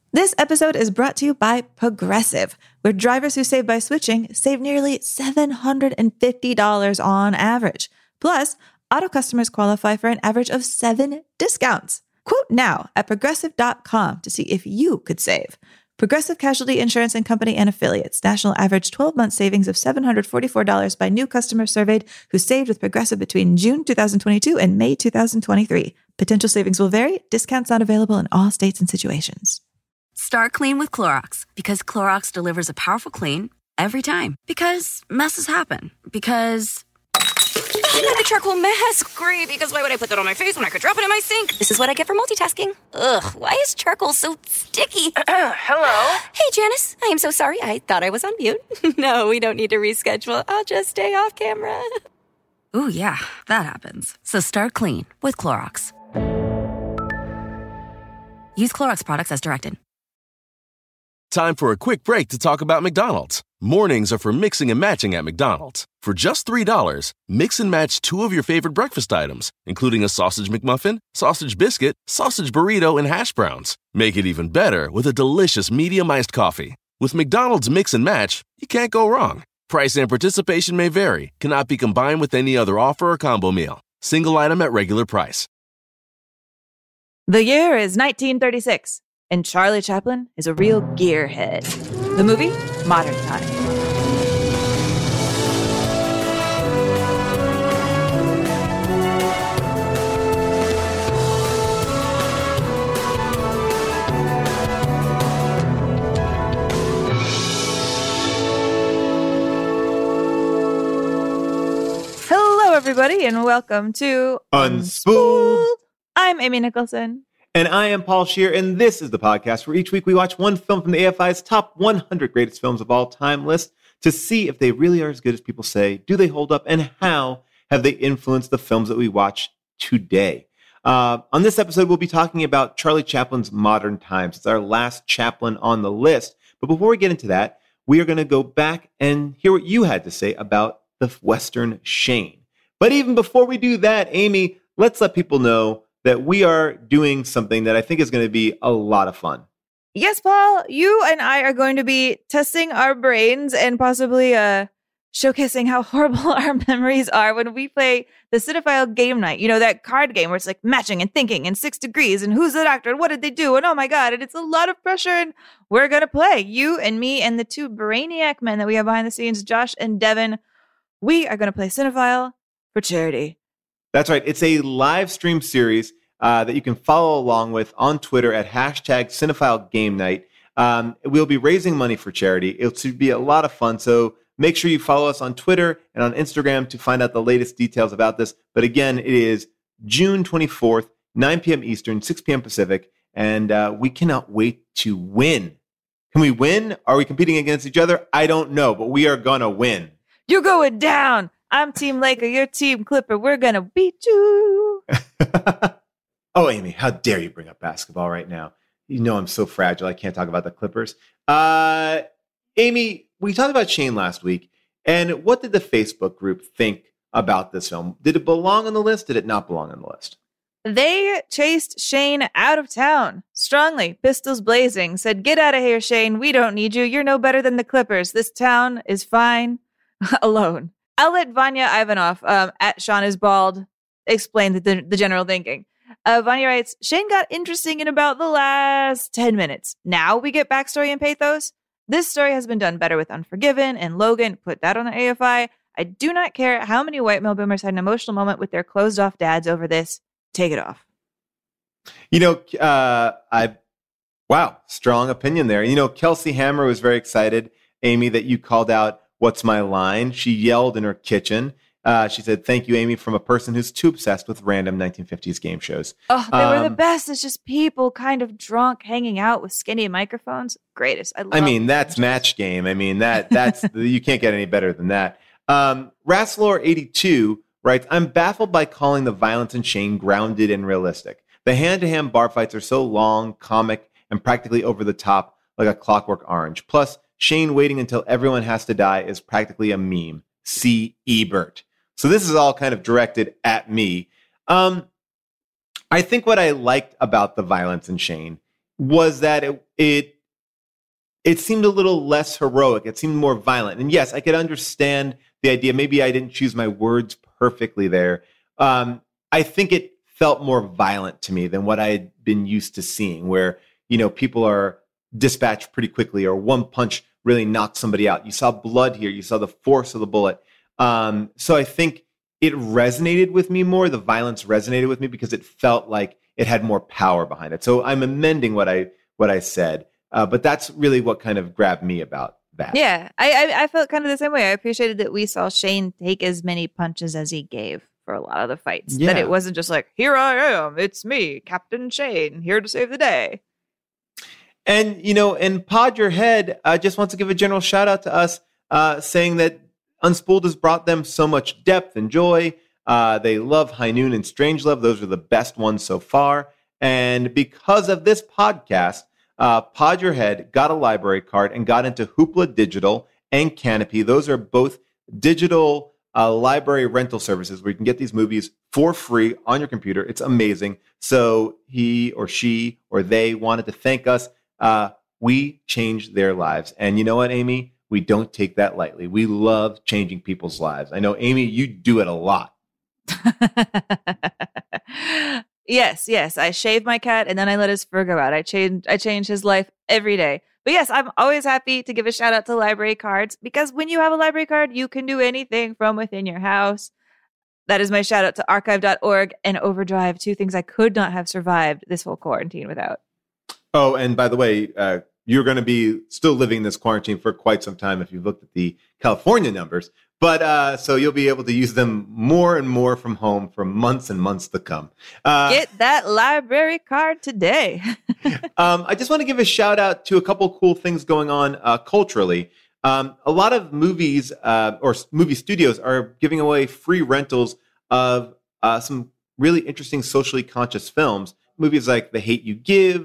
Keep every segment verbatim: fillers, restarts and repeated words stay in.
This episode is brought to you by Progressive, where drivers who save by switching save nearly seven hundred fifty dollars on average. Plus, auto customers qualify for an average of seven discounts. Quote now at progressive dot com to see if you could save. Progressive Casualty Insurance and Company and Affiliates. National average twelve-month savings of seven hundred forty-four dollars by new customers surveyed who saved with Progressive between June twenty twenty-two and May twenty twenty-three. Potential savings will vary. Discounts not available in all states and situations. Start clean with Clorox, because Clorox delivers a powerful clean every time. Because messes happen. Because I got a charcoal mask. Great, because why would I put that on my face when I could drop it in my sink? This is what I get for multitasking. Ugh, why is charcoal so sticky? Hello? Hey, Janice. I am so sorry. I thought I was on mute. No, we don't need to reschedule. I'll just stay off camera. Ooh, yeah, that happens. So start clean with Clorox. Use Clorox products as directed. Time for a quick break to talk about McDonald's. Mornings are for mixing and matching at McDonald's. For just three dollars, mix and match two of your favorite breakfast items, including a sausage McMuffin, sausage biscuit, sausage burrito, and hash browns. Make it even better with a delicious medium iced coffee. With McDonald's Mix and Match, you can't go wrong. Price and participation may vary, cannot be combined with any other offer or combo meal. Single item at regular price. The year is nineteen thirty-six. And Charlie Chaplin is a real gearhead. The movie, Modern Times. Hello, everybody, and welcome to Unspooled. I'm Amy Nicholson. And I am Paul Scheer, and this is the podcast where each week we watch one film from the A F I's top one hundred greatest films of all time list to see if they really are as good as people say, do they hold up, and how have they influenced the films that we watch today. Uh, on this episode, we'll be talking about Charlie Chaplin's Modern Times. It's our last Chaplin on the list. But before we get into that, we are going to go back and hear what you had to say about the Western Shane. But even before we do that, Amy, let's let people know that we are doing something that I think is going to be a lot of fun. Yes, Paul, you and I are going to be testing our brains and possibly uh, showcasing how horrible our memories are when we play the Cinephile Game Night. You know, that card game where it's like matching and thinking and six degrees and who's the doctor and what did they do? And oh my God, and it's a lot of pressure. And we're going to play, you and me and the two brainiac men that we have behind the scenes, Josh and Devin. We are going to play Cinephile for charity. That's right. It's a live stream series uh, that you can follow along with on Twitter at hashtag Cinephile Game Night. Um, we'll be raising money for charity. It should be a lot of fun. So make sure you follow us on Twitter and on Instagram to find out the latest details about this. But again, it is June twenty-fourth, nine p.m. Eastern, six p.m. Pacific. And uh, we cannot wait to win. Can we win? Are we competing against each other? I don't know, but we are going to win. You're going down. I'm Team Laker, you're Team Clipper. We're going to beat you. Oh, Amy, how dare you bring up basketball right now? You know I'm so fragile. I can't talk about the Clippers. Uh, Amy, we talked about Shane last week. And what did the Facebook group think about this film? Did it belong on the list? Did it not belong on the list? They chased Shane out of town. Strongly, pistols blazing, said, get out of here, Shane. We don't need you. You're no better than the Clippers. This town is fine alone. I'll let Vanya Ivanov, um, at Sean is Bald, explain the, the, the general thinking. Uh, Vanya writes, Shane got interesting in about the last ten minutes. Now we get backstory and pathos. This story has been done better with Unforgiven and Logan. Put that on the A F I. I do not care how many white male boomers had an emotional moment with their closed-off dads over this. Take it off. You know, uh, I, wow, strong opinion there. You know, Kelsey Hammer was very excited, Amy, that you called out What's My Line? She yelled in her kitchen. Uh, she said, thank you, Amy, from a person who's too obsessed with random nineteen fifties game shows. Oh, they um, were the best. It's just people kind of drunk hanging out with skinny microphones. Greatest. I love I mean, that's Match Game. I mean, that that's you can't get any better than that. Um, Rasslor eighty-two writes, I'm baffled by calling the violence in Shane grounded and realistic. The hand-to-hand bar fights are so long, comic, and practically over the top like a Clockwork Orange. Plus, Shane waiting until everyone has to die is practically a meme. See Ebert. So this is all kind of directed at me. Um, I think what I liked about the violence in Shane was that it, it it seemed a little less heroic. It seemed more violent. And yes, I could understand the idea. Maybe I didn't choose my words perfectly there. Um, I think it felt more violent to me than what I had been used to seeing, where, you know, people are dispatched pretty quickly or one punch really knocks somebody out. You saw blood here. You saw the force of the bullet. Um, so I think it resonated with me more. The violence resonated with me because it felt like it had more power behind it. So I'm amending what I what I said. Uh, but that's really what kind of grabbed me about that. Yeah, I, I I felt kind of the same way. I appreciated that we saw Shane take as many punches as he gave for a lot of the fights. Yeah. That it wasn't just like, here I am, it's me, Captain Shane, here to save the day. And, you know, and Pod Your Head uh, just wants to give a general shout out to us, uh, saying that Unspooled has brought them so much depth and joy. Uh, they love High Noon and Strangelove. Those are the best ones so far. And because of this podcast, Uh, Pod Your Head got a library card and got into Hoopla Digital and Canopy. Those are both digital uh, library rental services where you can get these movies for free on your computer. It's amazing. So he or she or they wanted to thank us. Uh, we changed their lives. And you know what, Amy? We don't take that lightly. We love changing people's lives. I know, Amy, you do it a lot. Yes, yes. I shaved my cat and then I let his fur go out. I changed I changed his life every day. But yes, I'm always happy to give a shout out to library cards because when you have a library card, you can do anything from within your house. That is my shout out to archive dot org and Overdrive, two things I could not have survived this whole quarantine without. Oh, and by the way, uh, you're going to be still living this quarantine for quite some time if you've looked at the California numbers. But uh, so you'll be able to use them more and more from home for months and months to come. Uh, Get that library card today. um, I just want to give a shout out to a couple cool things going on uh, culturally. Um, a lot of movies uh, or movie studios are giving away free rentals of uh, some really interesting socially conscious films. Movies like The Hate You Give,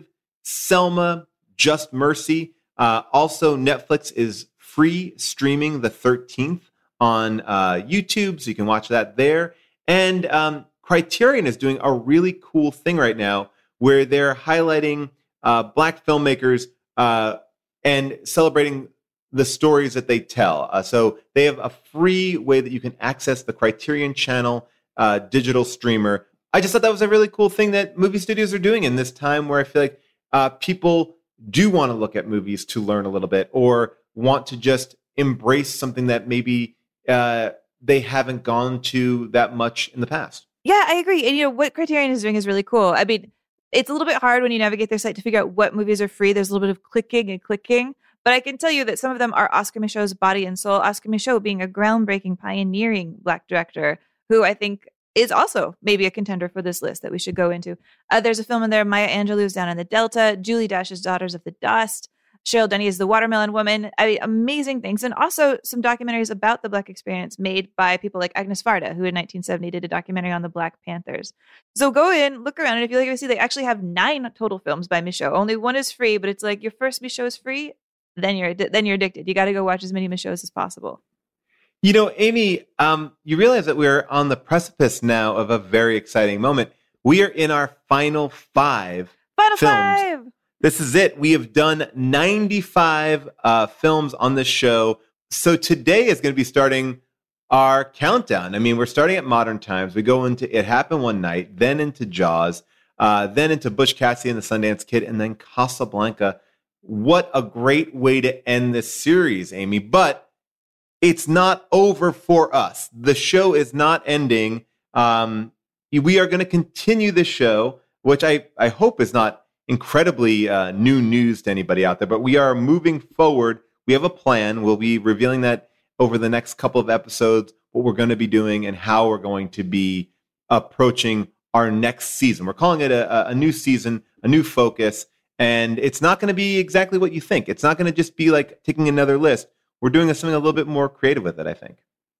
Selma, Just Mercy. Uh, also, Netflix is free streaming The thirteenth on uh, YouTube, so you can watch that there. And um, Criterion is doing a really cool thing right now where they're highlighting uh, Black filmmakers uh, and celebrating the stories that they tell. Uh, so they have a free way that you can access the Criterion Channel uh, digital streamer. I just thought that was a really cool thing that movie studios are doing in this time where I feel like uh, people do want to look at movies to learn a little bit or want to just embrace something that maybe Uh, they haven't gone to that much in the past. Yeah, I agree. And, you know, what Criterion is doing is really cool. I mean, it's a little bit hard when you navigate their site to figure out what movies are free. There's a little bit of clicking and clicking. But I can tell you that some of them are Oscar Michaud's Body and Soul. Oscar Michaud being a groundbreaking, pioneering Black director who I think is also maybe a contender for this list that we should go into. Uh, there's a film in there, Maya Angelou's Down in the Delta, Julie Dash's Daughters of the Dust, Cheryl Denny is The Watermelon Woman. I mean, amazing things. And also some documentaries about the Black experience made by people like Agnes Varda, who in nineteen seventy did a documentary on the Black Panthers. So go in, look around, and if you like, you see they actually have nine total films by Michaud. Only one is free, but it's like your first Michaud is free, then you're then you're addicted. You got to go watch as many Michauds as possible. You know, Amy, um, you realize that we're on the precipice now of a very exciting moment. We are in our final five Final films. five! This is it. We have done ninety-five uh, films on this show. So today is going to be starting our countdown. I mean, we're starting at Modern Times. We go into It Happened One Night, then into Jaws, uh, then into Butch Cassidy and the Sundance Kid, and then Casablanca. What a great way to end this series, Amy. But it's not over for us. The show is not ending. Um, we are going to continue the show, which I, I hope is not incredibly uh, new news to anybody out there, but we are moving forward. We have a plan. We'll be revealing that over the next couple of episodes, what we're going to be doing and how we're going to be approaching our next season. We're calling it a, a new season, a new focus, and it's not going to be exactly what you think. It's not going to just be like taking another list. We're doing something a little bit more creative with it, I think.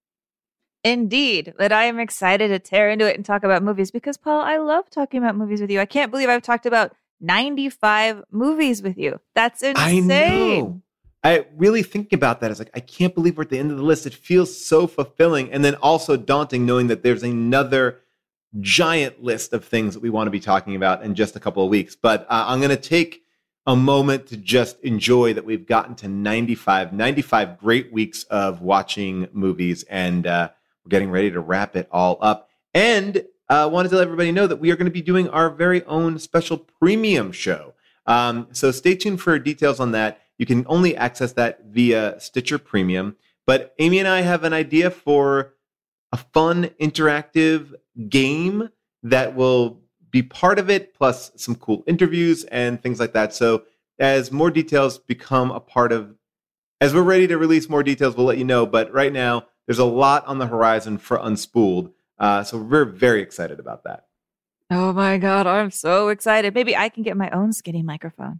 Indeed, but I am excited to tear into it and talk about movies because, Paul, I love talking about movies with you. I can't believe I've talked about ninety-five movies with you. That's insane. I know. I really think about that. It's like, I can't believe we're at the end of the list. It feels so fulfilling and then also daunting knowing that there's another giant list of things that we want to be talking about in just a couple of weeks. But uh, I'm going to take a moment to just enjoy that we've gotten to ninety-five, ninety-five great weeks of watching movies, and uh, we're getting ready to wrap it all up. And I uh, wanted to let everybody know that we are going to be doing our very own special premium show. Um, so stay tuned for details on that. You can only access that via Stitcher Premium. But Amy and I have an idea for a fun, interactive game that will be part of it, plus some cool interviews and things like that. So as more details become a part of, as we're ready to release more details, we'll let you know. But right now, there's a lot on the horizon for Unspooled. Uh, so we're very excited about that. Oh my God, I'm so excited. Maybe I can get my own skinny microphone.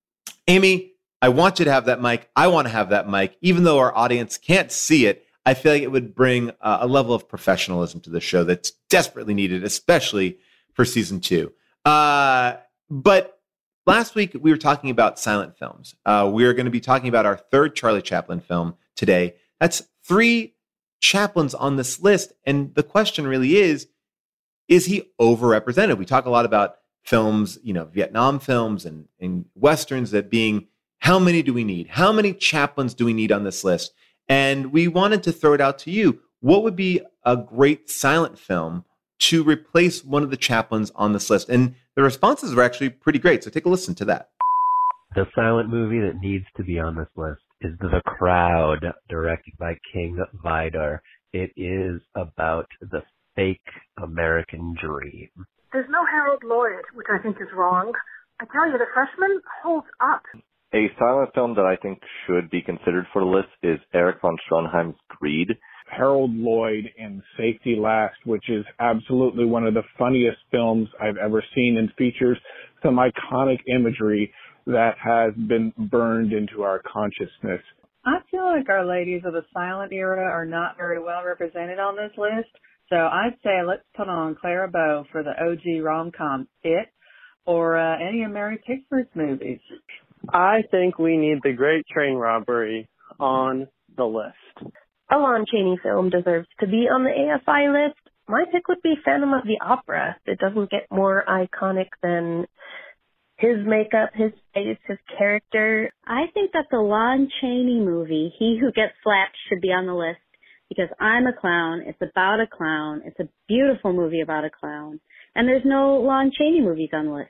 Amy, I want you to have that mic. I want to have that mic. Even though our audience can't see it, I feel like it would bring uh, a level of professionalism to the show that's desperately needed, especially for season two. Uh, but last week, we were talking about silent films. Uh, we are going to be talking about our third Charlie Chaplin film today. That's three Chaplins on this list. And the question really is, is he overrepresented? We talk a lot about films, you know, Vietnam films and, and Westerns, that being, how many do we need? How many Chaplins do we need on this list? And we wanted to throw it out to you. What would be a great silent film to replace one of the Chaplins on this list? And the responses were actually pretty great. So take a listen to that. The silent movie that needs to be on this list is The Crowd, directed by King Vidar. It is about the fake American dream. There's no Harold Lloyd, which I think is wrong. I tell you, The Freshman holds up. A silent film that I think should be considered for the list is Erich von Stroheim's Greed. Harold Lloyd in Safety Last, which is absolutely one of the funniest films I've ever seen, and features some iconic imagery that has been burned into our consciousness. I feel like our ladies of the silent era are not very well represented on this list, so I'd say let's put on Clara Bow for the O G rom-com It, or uh, any of Mary Pickford's movies. I think we need The Great Train Robbery on the list. A Lon Chaney film deserves to be on the A F I list. My pick would be Phantom of the Opera. It doesn't get more iconic than his makeup, his face, his character. I think that the Lon Chaney movie, He Who Gets Slapped, should be on the list because I'm a clown. It's about a clown. It's a beautiful movie about a clown. And there's no Lon Chaney movies on the list.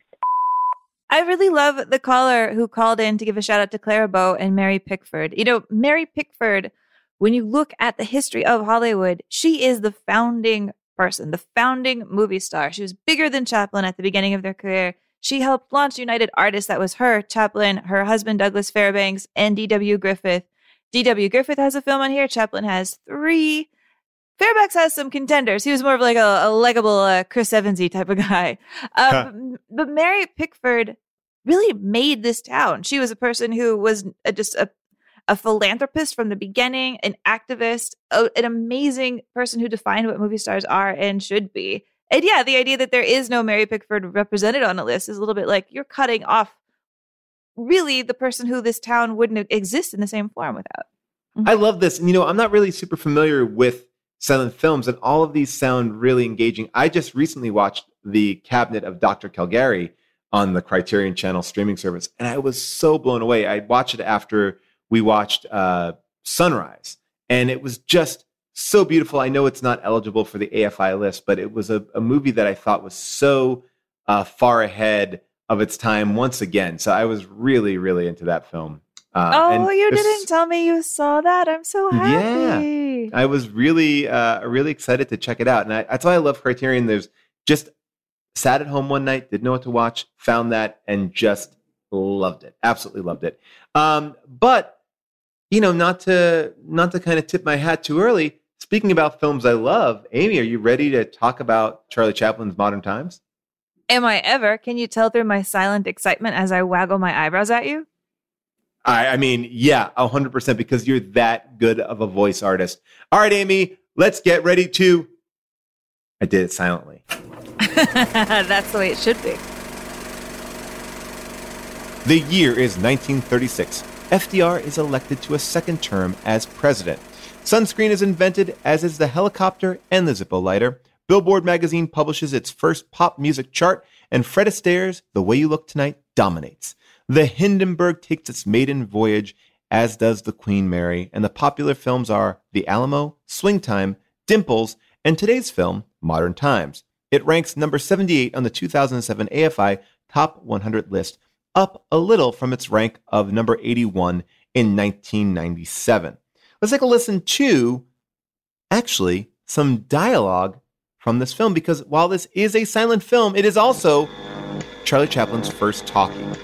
I really love the caller who called in to give a shout out to Clara Bow and Mary Pickford. You know, Mary Pickford, when you look at the history of Hollywood, she is the founding person, the founding movie star. She was bigger than Chaplin at the beginning of their career. She helped launch United Artists. That was her, Chaplin, her husband, Douglas Fairbanks, and D W Griffith. D W Griffith has a film on here. Chaplin has three. Fairbanks has some contenders. He was more of like a, a likable uh, Chris Evansy type of guy. Uh, huh. but, but Mary Pickford really made this town. She was a person who was a, just a, a philanthropist from the beginning, an activist, a, an amazing person who defined what movie stars are and should be. And yeah, the idea that there is no Mary Pickford represented on a list is a little bit like you're cutting off really the person who this town wouldn't exist in the same form without. Mm-hmm. I love this. And, you know, I'm not really super familiar with silent films, and all of these sound really engaging. I just recently watched The Cabinet of Doctor Caligari on the Criterion Channel streaming service, and I was so blown away. I watched it after we watched uh, Sunrise, and it was just so beautiful. I know it's not eligible for the A F I list, but it was a, a movie that I thought was so uh, far ahead of its time once again. So I was really, really into that film. Uh, oh, you didn't tell me you saw that. I'm so Yeah, happy. I was really, uh, really excited to check it out. And I, that's why I love Criterion. There's just sat at home one night, didn't know what to watch, found that, and just loved it. Absolutely loved it. Um, but, you know, not to not to kind of tip my hat too early, speaking about films I love, Amy, are you ready to talk about Charlie Chaplin's Modern Times? Am I ever? Can you tell through my silent excitement as I waggle my eyebrows at you? I, I mean, yeah, one hundred percent, because you're that good of a voice artist. All right, Amy, let's get ready to... I did it silently. That's the way it should be. The year is nineteen thirty-six. F D R is elected to a second term as president. Sunscreen is invented, as is the helicopter and the Zippo lighter. Billboard magazine publishes its first pop music chart, and Fred Astaire's The Way You Look Tonight dominates. The Hindenburg takes its maiden voyage, as does the Queen Mary, and the popular films are The Alamo, Swing Time, Dimples, and today's film, Modern Times. It ranks number seventy-eight on the two thousand seven A F I Top one hundred list, up a little from its rank of number eighty-one in nineteen ninety-seven. Let's take a listen to, actually, some dialogue from this film, because while this is a silent film, it is also Charlie Chaplin's first talkie.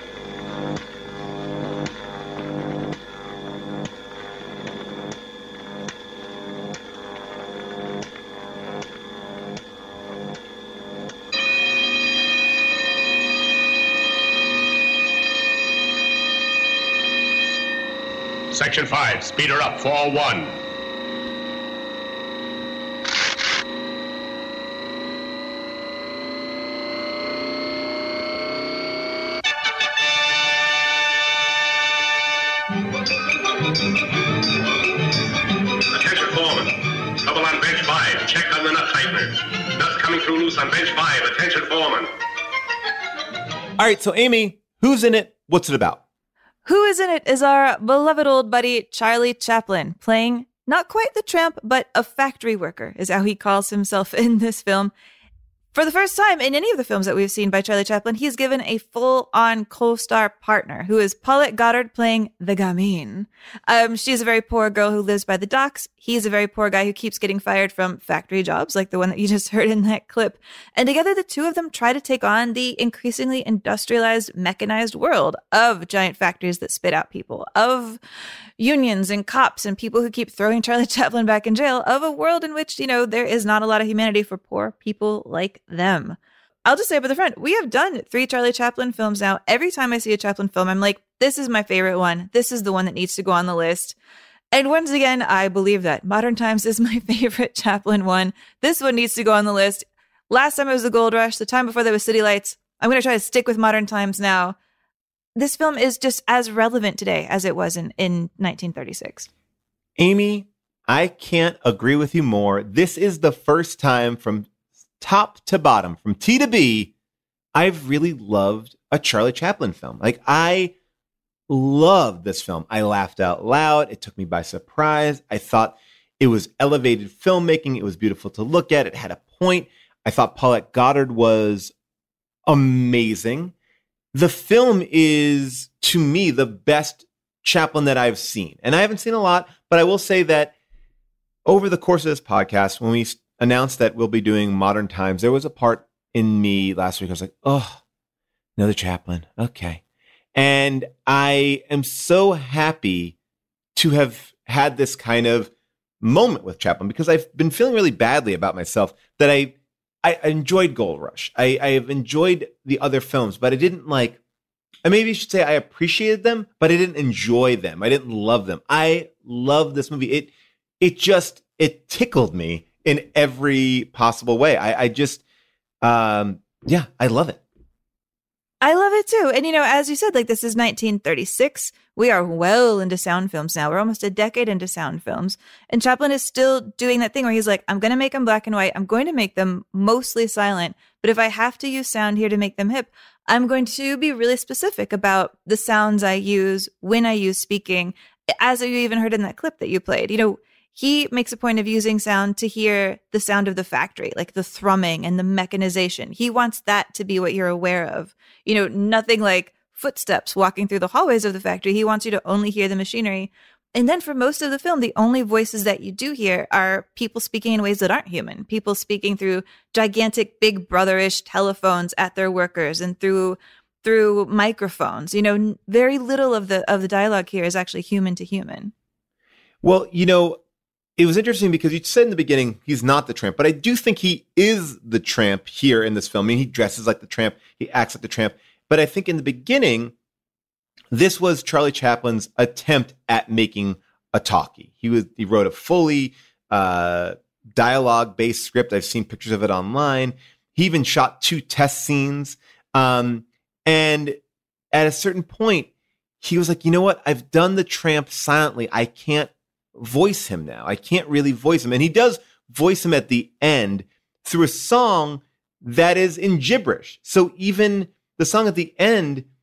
Section five, speeder up, four one. Attention, foreman. Trouble on bench five. Check on the nut tighteners. Nuts coming through loose on bench five. Attention, foreman. All right, so Amy, who's in it? What's it about? Who is in it is our beloved old buddy, Charlie Chaplin, playing not quite the tramp, but a factory worker is how he calls himself in this film. For the first time in any of the films that we've seen by Charlie Chaplin, he's given a full-on co-star partner, who is Paulette Goddard playing the gamine. Um, she's a very poor girl who lives by the docks. He's a very poor guy who keeps getting fired from factory jobs, like the one that you just heard in that clip. And together, the two of them try to take on the increasingly industrialized, mechanized world of giant factories that spit out people, of unions and cops and people who keep throwing Charlie Chaplin back in jail, of a world in which, you know, there is not a lot of humanity for poor people like them. I'll just say up at the front, we have done three Charlie Chaplin films now. Every time I see a Chaplin film, I'm like, this is my favorite one. This is the one that needs to go on the list. And once again, I believe that Modern Times is my favorite Chaplin one. This one needs to go on the list. Last time it was The Gold Rush. The time before that was City Lights. I'm going to try to stick with Modern Times now. This film is just as relevant today as it was in, in nineteen thirty-six. Amy, I can't agree with you more. This is the first time from top to bottom, from T to B, I've really loved a Charlie Chaplin film. Like, I loved this film. I laughed out loud. It took me by surprise. I thought it was elevated filmmaking. It was beautiful to look at. It had a point. I thought Paulette Goddard was amazing. The film is, to me, the best Chaplin that I've seen. And I haven't seen a lot, but I will say that over the course of this podcast, when we announced that we'll be doing Modern Times, there was a part in me last week. I was like, oh, another Chaplin. Okay. And I am so happy to have had this kind of moment with Chaplin, because I've been feeling really badly about myself that I I enjoyed Gold Rush. I, I have enjoyed the other films, but I didn't like, I maybe should say I appreciated them, but I didn't enjoy them. I didn't love them. I love this movie. It it just, it tickled me in every possible way. I, I just, um, yeah, I love it. I love it too. And, you know, as you said, like, this is nineteen thirty-six. We are well into sound films now. We're almost a decade into sound films. And Chaplin is still doing that thing where he's like, I'm going to make them black and white. I'm going to make them mostly silent. But if I have to use sound here to make them hip, I'm going to be really specific about the sounds I use when I use speaking, as you even heard in that clip that you played. You know, he makes a point of using sound to hear the sound of the factory, like the thrumming and the mechanization. He wants that to be what you're aware of. You know, nothing like footsteps walking through the hallways of the factory. He wants you to only hear the machinery. And then for most of the film, the only voices that you do hear are people speaking in ways that aren't human. People speaking through gigantic big brotherish telephones at their workers and through through microphones. You know, very little of the of the dialogue here is actually human to human. Well, you know, it was interesting because you said in the beginning he's not the tramp, but I do think he is the tramp here in this film. I mean, he dresses like the tramp, he acts like the tramp. But I think in the beginning, this was Charlie Chaplin's attempt at making a talkie. He was he wrote a fully uh, dialogue-based script. I've seen pictures of it online. He even shot two test scenes. Um, and at a certain point, he was like, you know what? I've done the tramp silently. I can't voice him now. I can't really voice him. And he does voice him at the end through a song that is in gibberish. So even the song at the end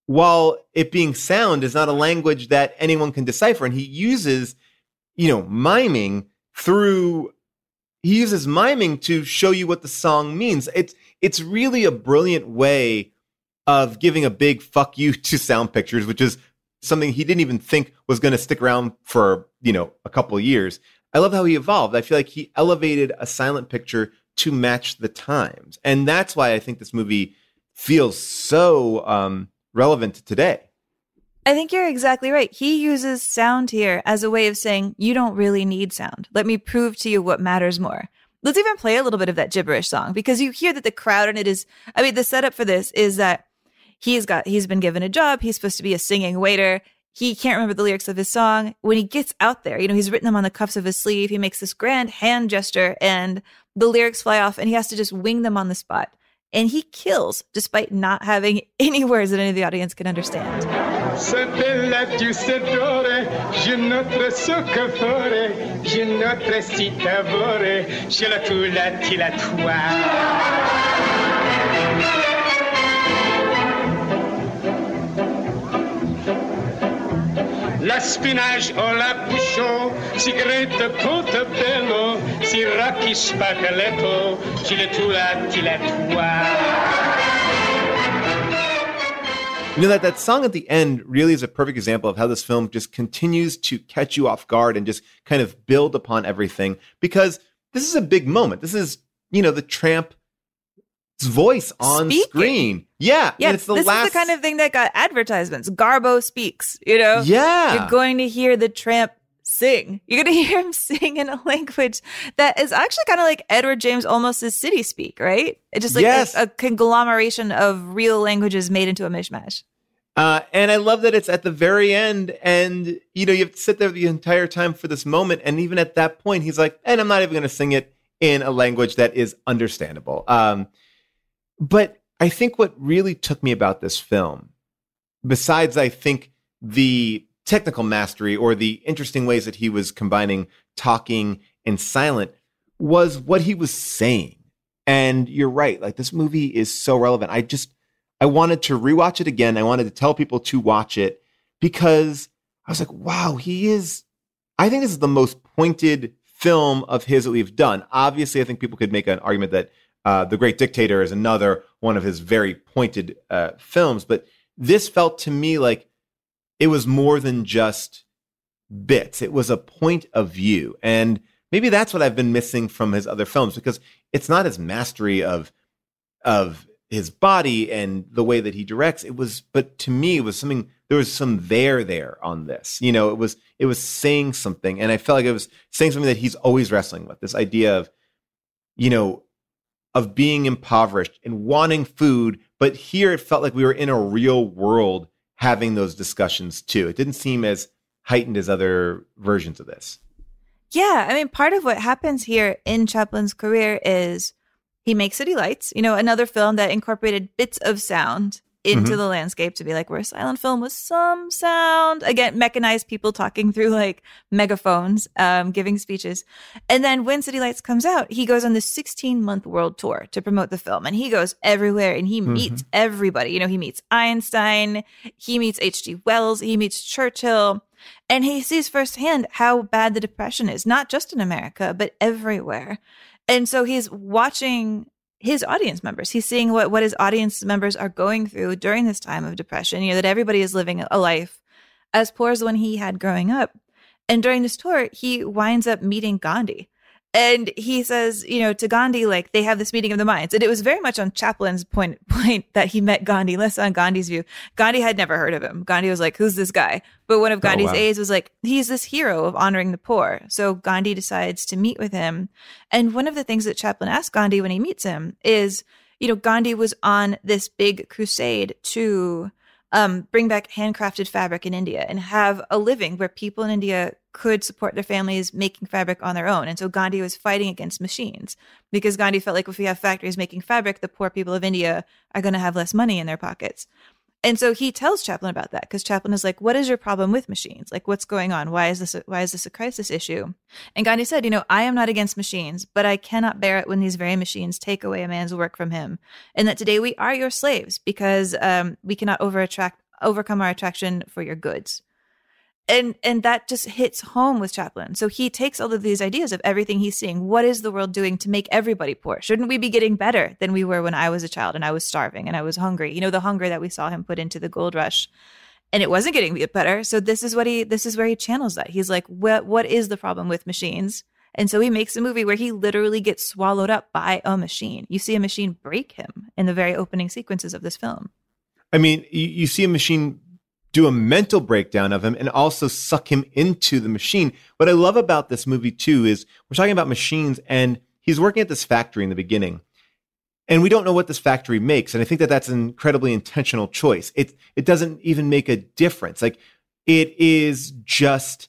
while it being sound, is not a language that anyone can decipher. And he uses, you know, miming through, he uses miming to show you what the song means. It's, it's really a brilliant way of giving a big fuck you to sound pictures, which is something he didn't even think was going to stick around for, you know, a couple of years. I love how he evolved. I feel like he elevated a silent picture to match the times. And that's why I think this movie feels so um, relevant today. I think you're exactly right. He uses sound here as a way of saying, you don't really need sound. Let me prove to you what matters more. Let's even play a little bit of that gibberish song, because you hear that the crowd, and it is, I mean, the setup for this is that he's got, he's been given a job. He's supposed to be a singing waiter. He can't remember the lyrics of his song. When he gets out there, you know, he's written them on the cuffs of his sleeve. He makes this grand hand gesture and the lyrics fly off and he has to just wing them on the spot. And he kills despite not having any words that any of the audience can understand. La spinach o la bouchon, cigarette Portobello, siraki spaghetto, giletula tilatua. You know, that, that song at the end really is a perfect example of how this film just continues to catch you off guard and just kind of build upon everything, because this is a big moment. This is, you know, the Tramp's voice on Speaking. screen. Yeah. Yeah, and it's the this last... is the kind of thing that got advertisements. Garbo speaks, you know? Yeah. You're going to hear the Tramp sing. You're going to hear him sing in a language that is actually kind of like Edward James Olmos's city speak, right? It's just like Yes. a, a conglomeration of real languages made into a mishmash. Uh, and I love that it's at the very end, and, you know, you have to sit there the entire time for this moment. And even at that point, he's like, and I'm not even going to sing it in a language that is understandable. Um, but I think what really took me about this film, besides, I think, the technical mastery or the interesting ways that he was combining talking and silent, was what he was saying. And you're right. Like, this movie is so relevant. I just, I wanted to rewatch it again. I wanted to tell people to watch it because I was like, wow, he is, I think this is the most pointed film of his that we've done. Obviously, I think people could make an argument that uh, The Great Dictator is another one of his very pointed uh, films. But this felt to me like it was more than just bits. It was a point of view. And maybe that's what I've been missing from his other films, because it's not his mastery of, of his body and the way that he directs. It was, but to me, it was something, there was some there there on this. You know, it was, it was saying something. And I felt like it was saying something that he's always wrestling with, this idea of, you know, of being impoverished and wanting food. But here it felt like we were in a real world having those discussions too. It didn't seem as heightened as other versions of this. Yeah, I mean, part of what happens here in Chaplin's career is he makes City Lights, you know, another film that incorporated bits of sound into Mm-hmm. the landscape to be like, we're a silent film with some sound. Again, mechanized people talking through like megaphones, um, giving speeches. And then when City Lights comes out, he goes on this sixteen-month world tour to promote the film. And he goes everywhere and he Mm-hmm. meets everybody. You know, he meets Einstein, he meets H G Wells, he meets Churchill. And he sees firsthand how bad the Depression is, not just in America, but everywhere. And so he's watching his audience members. He's seeing what, what his audience members are going through during this time of depression, you know, that everybody is living a life as poor as the one he had growing up. And during this tour, he winds up meeting Gandhi. And he says, you know, to Gandhi, like, they have this meeting of the minds. And it was very much on Chaplin's point, point that he met Gandhi, less on Gandhi's view. Gandhi had never heard of him. Gandhi was like, who's this guy? But one of Gandhi's wow. aides was like, he's this hero of honoring the poor. So Gandhi decides to meet with him. And one of the things that Chaplin asks Gandhi when he meets him is, you know, Gandhi was on this big crusade to um, bring back handcrafted fabric in India and have a living where people in India could support their families making fabric on their own. And so Gandhi was fighting against machines because Gandhi felt like if we have factories making fabric, the poor people of India are going to have less money in their pockets. And so he tells Chaplin about that because Chaplin is like, what is your problem with machines? Like, what's going on? Why is this, a, why is this a crisis issue? And Gandhi said, you know, I am not against machines, but I cannot bear it when these very machines take away a man's work from him. And that today we are your slaves because um, we cannot over attract overcome our attraction for your goods. And and that just hits home with Chaplin. So he takes all of these ideas of everything he's seeing. What is the world doing to make everybody poor? Shouldn't we be getting better than we were when I was a child and I was starving and I was hungry? You know, the hunger that we saw him put into the gold rush. And it wasn't getting better. So this is what he this is where he channels that. He's like, what what is the problem with machines? And so he makes a movie where he literally gets swallowed up by a machine. You see a machine break him in the very opening sequences of this film. I mean, you, you see a machine do a mental breakdown of him and also suck him into the machine. What I love about this movie, too, is we're talking about machines, and he's working at this factory in the beginning. And we don't know what this factory makes. And I think that that's an incredibly intentional choice. It, it doesn't even make a difference. Like, it is just,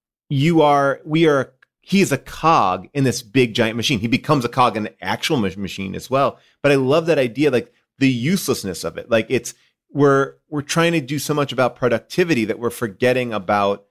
you are, we are, he is a cog in this big giant machine. He becomes a cog in the actual machine as well. But I love that idea, like the uselessness of it. Like, it's, We're we're trying to do so much about productivity that we're forgetting about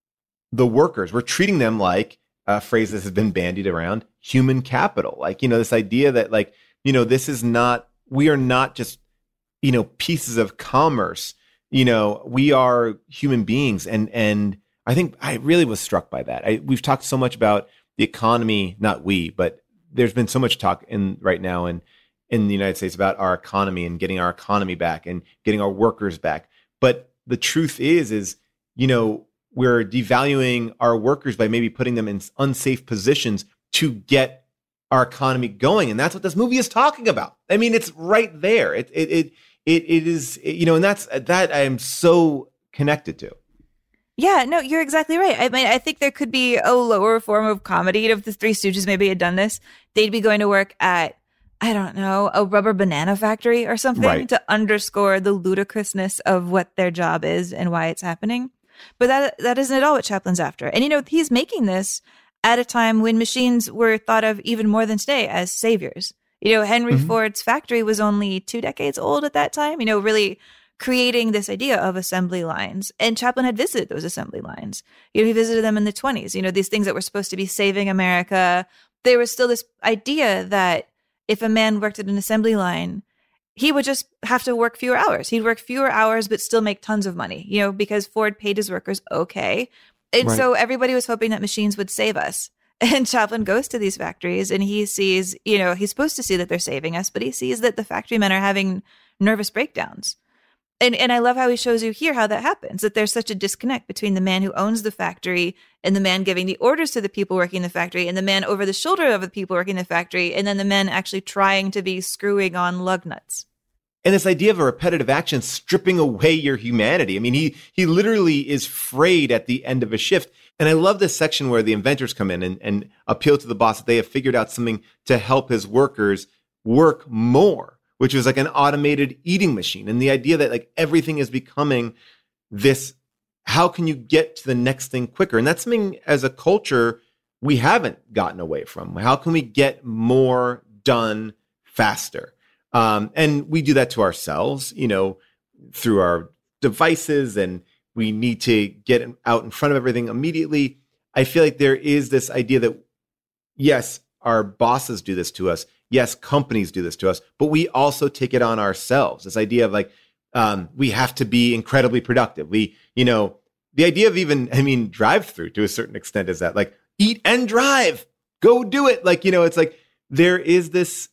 the workers. We're treating them like a phrase that has been bandied around, human capital. Like, you know, this idea that, like, you know, this is not, we are not just, you know, pieces of commerce. You know, we are human beings. And and I think I really was struck by that. I, we've talked so much about the economy, not we, but there's been so much talk in right now and in the United States about our economy and getting our economy back and getting our workers back. But the truth is, is, you know, we're devaluing our workers by maybe putting them in unsafe positions to get our economy going. And that's what this movie is talking about. I mean, it's right there. It, it, it, it, it is, you know, and that's, that I am so connected to. Yeah, no, you're exactly right. I mean, I think there could be a lower form of comedy. If the Three Stooges maybe had done this, they'd be going to work at, I don't know, a rubber banana factory or something right. to underscore the ludicrousness of what their job is and why it's happening. But that that isn't at all what Chaplin's after. And, you know, he's making this at a time when machines were thought of even more than today as saviors. You know, Henry mm-hmm. Ford's factory was only two decades old at that time, you know, really creating this idea of assembly lines. And Chaplin had visited those assembly lines. You know, he visited them in the twenties. You know, these things that were supposed to be saving America. There was still this idea that if a man worked at an assembly line, he would just have to work fewer hours. He'd work fewer hours, but still make tons of money, you know, because Ford paid his workers okay. And right. so everybody was hoping that machines would save us. And Chaplin goes to these factories and he sees, you know, he's supposed to see that they're saving us, but he sees that the factory men are having nervous breakdowns. And and I love how he shows you here how that happens, that there's such a disconnect between the man who owns the factory and the man giving the orders to the people working the factory and the man over the shoulder of the people working the factory and then the men actually trying to be screwing on lug nuts. And this idea of a repetitive action stripping away your humanity. I mean, he he literally is frayed at the end of a shift. And I love this section where the inventors come in and, and appeal to the boss that they have figured out something to help his workers work more, which was like an automated eating machine. And the idea that like everything is becoming this, how can you get to the next thing quicker? And that's something as a culture we haven't gotten away from. How can we get more done faster? Um, and we do that to ourselves, you know, through our devices, and we need to get out in front of everything immediately. I feel like there is this idea that, yes, our bosses do this to us. Yes, companies do this to us, but we also take it on ourselves. This idea of like, um, we have to be incredibly productive. We, you know, the idea of even, I mean, drive through to a certain extent is that like, eat and drive, go do it. Like, you know, it's like, there is this,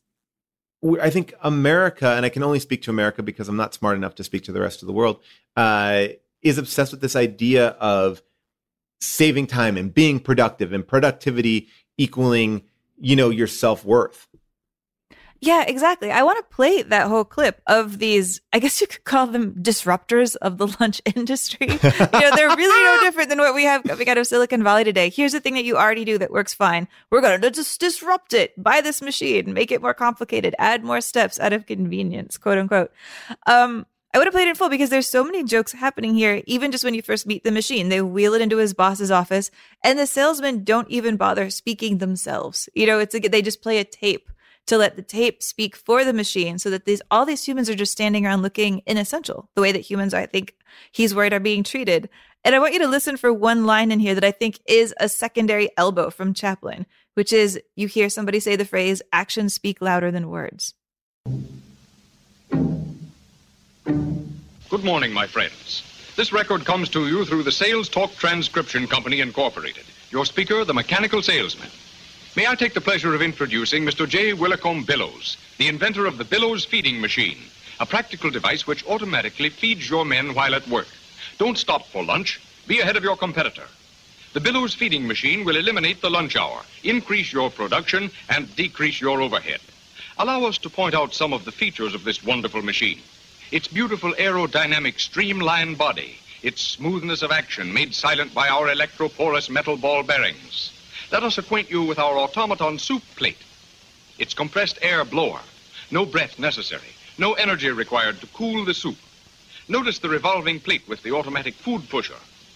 I think America, and I can only speak to America because I'm not smart enough to speak to the rest of the world, uh, is obsessed with this idea of saving time and being productive and productivity equaling, you know, your self-worth. Yeah, exactly. I want to play that whole clip of these, I guess you could call them disruptors of the lunch industry. You know, they're really no different than what we have coming out of Silicon Valley today. Here's the thing that you already do that works fine. We're going to just disrupt it. Buy this machine, make it more complicated, add more steps out of convenience, quote unquote. Um, I would have played it in full because there's so many jokes happening here, even just when you first meet the machine. They wheel it into his boss's office and the salesmen don't even bother speaking themselves. You know, it's a, they just play a tape to let the tape speak for the machine so that these all these humans are just standing around looking inessential, the way that humans, I think he's worried, are being treated. And I want you to listen for one line in here that I think is a secondary elbow from Chaplin, which is you hear somebody say the phrase, actions speak louder than words. Good morning, my friends. This record comes to you through the Sales Talk Transcription Company, Incorporated. Your speaker, the mechanical salesman. May I take the pleasure of introducing Mister J. Willicombe Billows, the inventor of the Billows Feeding Machine, a practical device which automatically feeds your men while at work. Don't stop for lunch. Be ahead of your competitor. The Billows Feeding Machine will eliminate the lunch hour, increase your production, and decrease your overhead. Allow us to point out some of the features of this wonderful machine. Its beautiful aerodynamic streamlined body, its smoothness of action made silent by our electroporous metal ball bearings. Let us acquaint you with our automaton soup plate. Its compressed air blower, no breath necessary, no energy required to cool the soup. Notice the revolving plate with the automatic food pusher.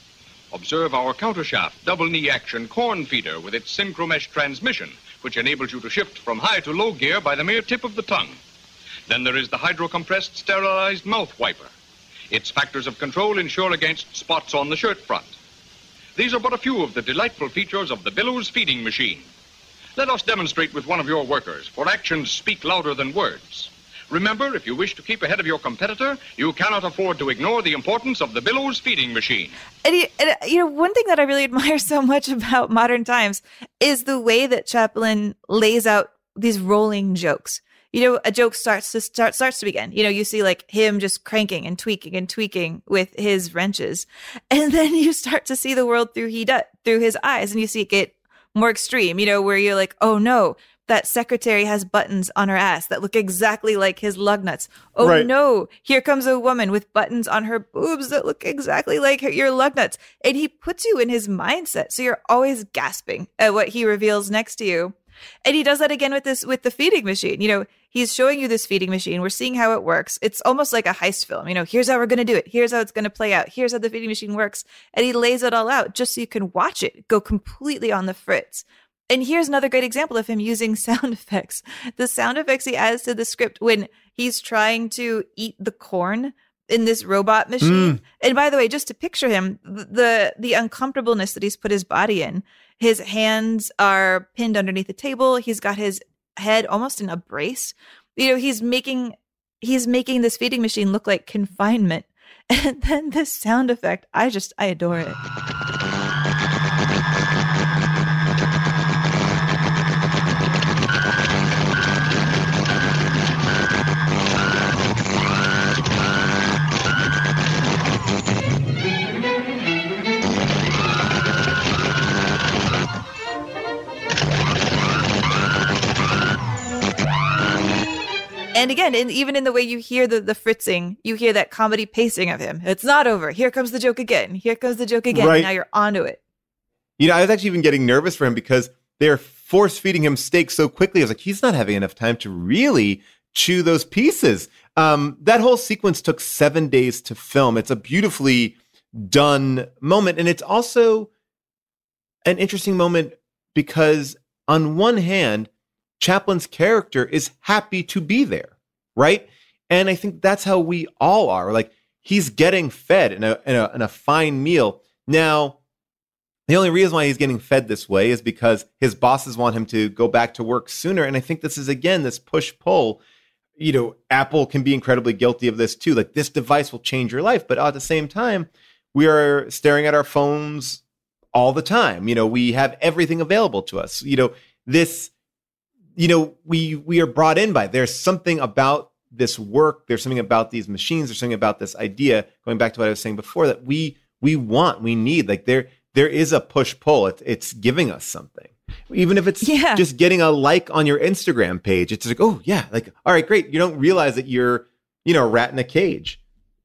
Observe our countershaft double knee action corn feeder with its synchromesh transmission, which enables you to shift from high to low gear by the mere tip of the tongue. Then there is the hydro-compressed sterilized mouth wiper. Its factors of control ensure against spots on the shirt front. These are but a few of the delightful features of the Billows Feeding Machine. Let us demonstrate with one of your workers, for actions speak louder than words. Remember, if you wish to keep ahead of your competitor, you cannot afford to ignore the importance of the Billows Feeding Machine. And, you, and, you know, one thing that I really admire so much about modern times is the way that Chaplin lays out these rolling jokes. You know, a joke starts to start starts to begin. You know, you see like him just cranking and tweaking and tweaking with his wrenches, and then you start to see the world through he does, through his eyes, and you see it get more extreme. You know, where you're like, oh no, that secretary has buttons on her ass that look exactly like his lug nuts. Oh right. No, here comes a woman with buttons on her boobs that look exactly like her, your lug nuts, and he puts you in his mindset, so you're always gasping at what he reveals next to you. And he does that again with this, with the feeding machine. You know, he's showing you this feeding machine. We're seeing how it works. It's almost like a heist film. You know, here's how we're going to do it. Here's how it's going to play out. Here's how the feeding machine works. And he lays it all out just so you can watch it go completely on the fritz. And here's another great example of him using sound effects. The sound effects he adds to the script when he's trying to eat the corn in this robot machine. Mm. And by the way, just to picture him, the the uncomfortableness that he's put his body in, his hands are pinned underneath the table. He's got his head almost in a brace. You know, he's making he's making this feeding machine look like confinement. And then this sound effect, I just, I adore it. And again, and even in the way you hear the, the fritzing, you hear that comedy pacing of him. It's not over. Here comes the joke again. Here comes the joke again. Right. Now you're onto it. You know, I was actually even getting nervous for him because they're force feeding him steak so quickly. I was like, he's not having enough time to really chew those pieces. Um, that whole sequence took seven days to film. It's a beautifully done moment. And it's also an interesting moment because on one hand, Chaplin's character is happy to be there, right? And I think that's how we all are. Like, he's getting fed in a, in a, in a fine meal. Now, the only reason why he's getting fed this way is because his bosses want him to go back to work sooner. And I think this is, again, this push-pull. You know, Apple can be incredibly guilty of this too. Like, this device will change your life. But at the same time, we are staring at our phones all the time. You know, we have everything available to us. You know, this... You know, we we are brought in by, there's something about this work, there's something about these machines, there's something about this idea, going back to what I was saying before, that we we want, we need. Like, there there is a push-pull. It's, it's giving us something. Even if it's yeah. just getting a like on your Instagram page, it's like, oh, yeah, like, all right, great. You don't realize that you're, you know, a rat in a cage.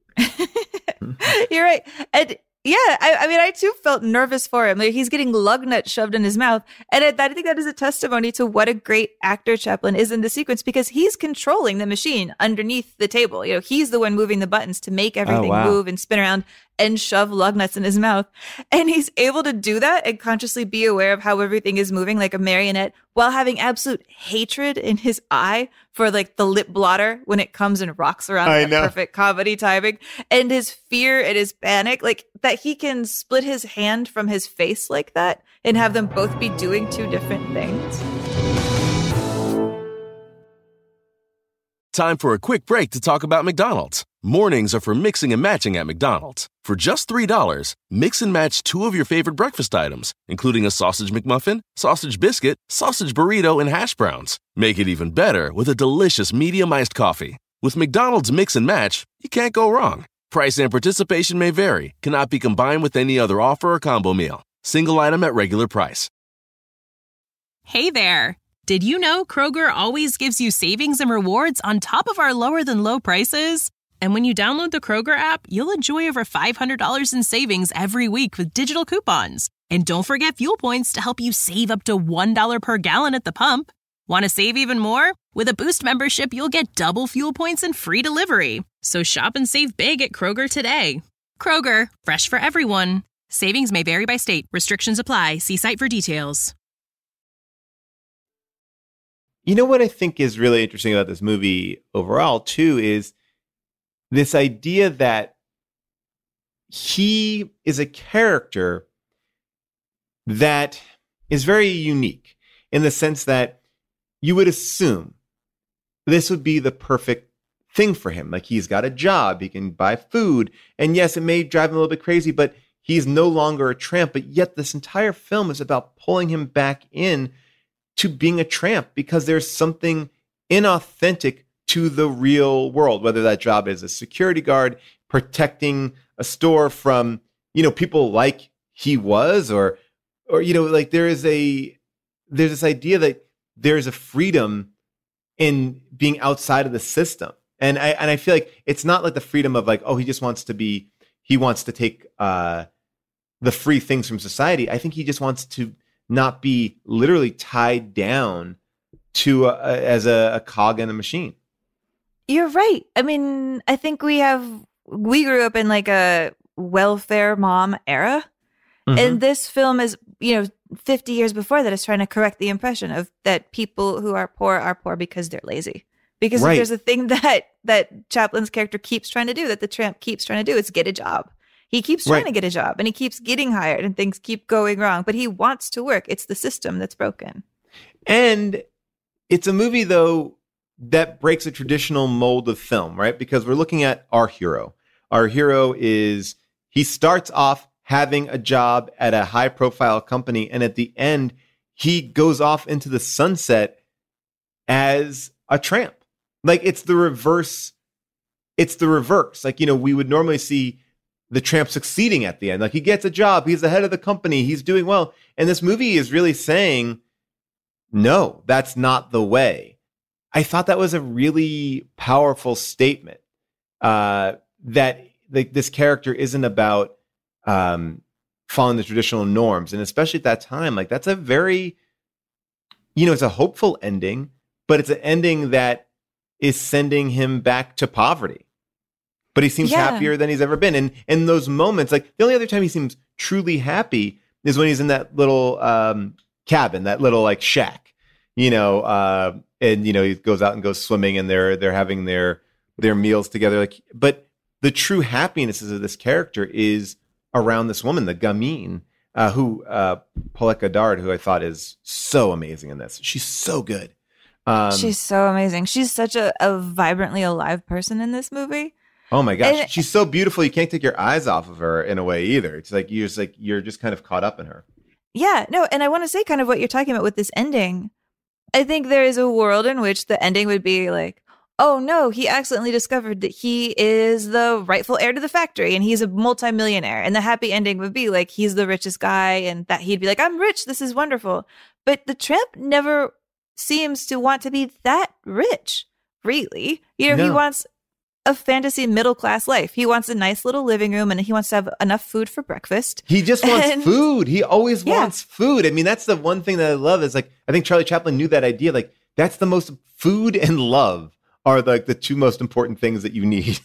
You're right. And yeah, I, I mean, I too felt nervous for him. Like, he's getting lug nuts shoved in his mouth. And I, I think that is a testimony to what a great actor Chaplin is in the sequence, because he's controlling the machine underneath the table. You know, he's the one moving the buttons to make everything oh, wow. move and spin around and shove lug nuts in his mouth. And he's able to do that and consciously be aware of how everything is moving like a marionette while having absolute hatred in his eye for like the lip blotter when it comes and rocks around that perfect comedy timing, and his fear and his panic, like that he can split his hand from his face like that and have them both be doing two different things. Time for a quick break to talk about McDonald's. Mornings are for mixing and matching at McDonald's. For just three dollars, mix and match two of your favorite breakfast items, including a sausage McMuffin, sausage biscuit, sausage burrito, and hash browns. Make it even better with a delicious medium iced coffee. With McDonald's Mix and Match, you can't go wrong. Price and participation may vary, cannot be combined with any other offer or combo meal. Single item at regular price. Hey there! Did you know Kroger always gives you savings and rewards on top of our lower than low prices? And when you download the Kroger app, you'll enjoy over five hundred dollars in savings every week with digital coupons. And don't forget fuel points to help you save up to one dollar per gallon at the pump. Want to save even more? With a Boost membership, you'll get double fuel points and free delivery. So shop and save big at Kroger today. Kroger, fresh for everyone. Savings may vary by state. Restrictions apply. See site for details. You know what I think is really interesting about this movie overall, too, is this idea that he is a character that is very unique in the sense that you would assume this would be the perfect thing for him. Like, he's got a job, he can buy food, and yes, it may drive him a little bit crazy, but he's no longer a tramp. But yet this entire film is about pulling him back in to being a tramp because there's something inauthentic to the real world, whether that job is a security guard protecting a store from, you know, people like he was, or, or, you know, like there is a, there's this idea that there's a freedom in being outside of the system. And I, and I feel like it's not like the freedom of like, oh, he just wants to be, he wants to take uh, the free things from society. I think he just wants to not be literally tied down to a, as a, a cog in a machine. You're right. I mean, I think we have, we grew up in like a welfare mom era. Mm-hmm. And this film is, you know, fifty years before that is trying to correct the impression of that people who are poor are poor because they're lazy. Because right. if there's a thing that, that Chaplin's character keeps trying to do, that the tramp keeps trying to do, it's get a job. He keeps trying right. to get a job and he keeps getting hired and things keep going wrong, but he wants to work. It's the system that's broken. And it's a movie, though, that breaks a traditional mold of film, right? Because we're looking at our hero. Our hero is, he starts off having a job at a high profile company. And at the end, he goes off into the sunset as a tramp. Like it's the reverse. It's the reverse. Like, you know, we would normally see the tramp succeeding at the end. Like he gets a job. He's the head of the company. He's doing well. And this movie is really saying, no, that's not the way. I thought that was a really powerful statement, uh, that like this character isn't about um, following the traditional norms. And especially at that time, like that's a very, you know, it's a hopeful ending, but it's an ending that is sending him back to poverty. But he seems yeah. happier than he's ever been. And in those moments, like the only other time he seems truly happy is when he's in that little um, cabin, that little like shack, you know, uh, and, you know, he goes out and goes swimming and they're, they're having their, their meals together. Like, but the true happiness of this character is around this woman, the gamine, uh, who, uh, Paulette Goddard, who I thought is so amazing in this. She's so good. Um, She's so amazing. She's such a, a vibrantly alive person in this movie. Oh my gosh. And, she's so beautiful. You can't take your eyes off of her in a way either. It's like, you're just like, you're just kind of caught up in her. Yeah, no. And I want to say kind of what you're talking about with this ending. I think there is a world in which the ending would be like, oh no, he accidentally discovered that he is the rightful heir to the factory and he's a multimillionaire. And the happy ending would be like, he's the richest guy and that he'd be like, I'm rich. This is wonderful. But the tramp never seems to want to be that rich, really. You know, no. He wants a fantasy middle class life. He wants a nice little living room and he wants to have enough food for breakfast. He just wants and, food. He always yeah. wants food. I mean, that's the one thing that I love is like, I think Charlie Chaplin knew that idea. Like, that's the most, food and love are like the two most important things that you need.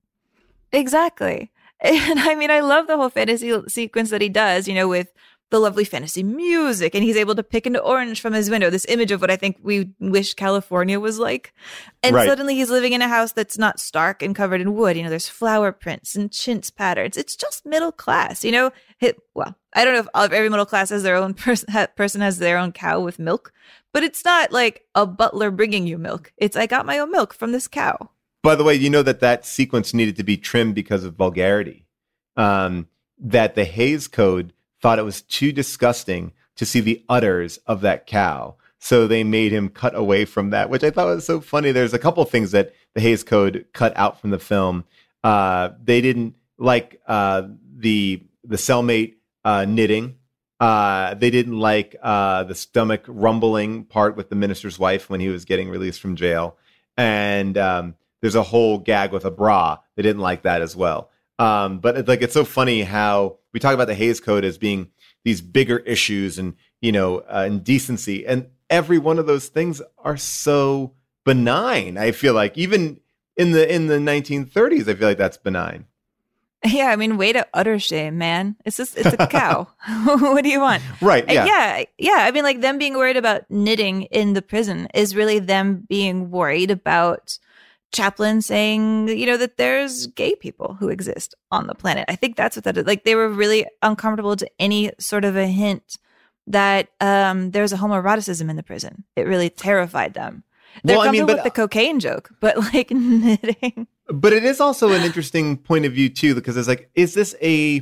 Exactly. And I mean, I love the whole fantasy sequence that he does, you know, with the lovely fantasy music, and he's able to pick an orange from his window, this image of what I think we wish California was like. And right. suddenly he's living in a house that's not stark and covered in wood. You know, there's flower prints and chintz patterns. It's just middle class, you know. It, well, I don't know if all, every middle class has their own person, ha, person has their own cow with milk, but it's not like a butler bringing you milk. It's I got my own milk from this cow. By the way, you know that that sequence needed to be trimmed because of vulgarity. Um, that the Hays Code thought it was too disgusting to see the udders of that cow. So they made him cut away from that, which I thought was so funny. There's a couple of things that the Hays Code cut out from the film. Uh, they didn't like uh, the the cellmate uh, knitting. Uh, they didn't like uh, the stomach rumbling part with the minister's wife when he was getting released from jail. And um, there's a whole gag with a bra. They didn't like that as well. Um, but it's like, it's so funny how we talk about the Hays Code as being these bigger issues and, you know, uh, indecency. And every one of those things are so benign. I feel like even in the, in the nineteen thirties, I feel like that's benign. Yeah, I mean, way to utter shame, man. It's just, it's a cow. What do you want? Right, yeah. Uh, yeah, yeah. I mean, like, them being worried about knitting in the prison is really them being worried about Chaplin saying, you know, that there's gay people who exist on the planet. I think that's what that is. Like, they were really uncomfortable to any sort of a hint that um, there's a homoeroticism in the prison. It really terrified them. They're Well, I mean, comfortable but- with the cocaine joke, but like knitting. But it is also an interesting point of view too, because it's like, is this a,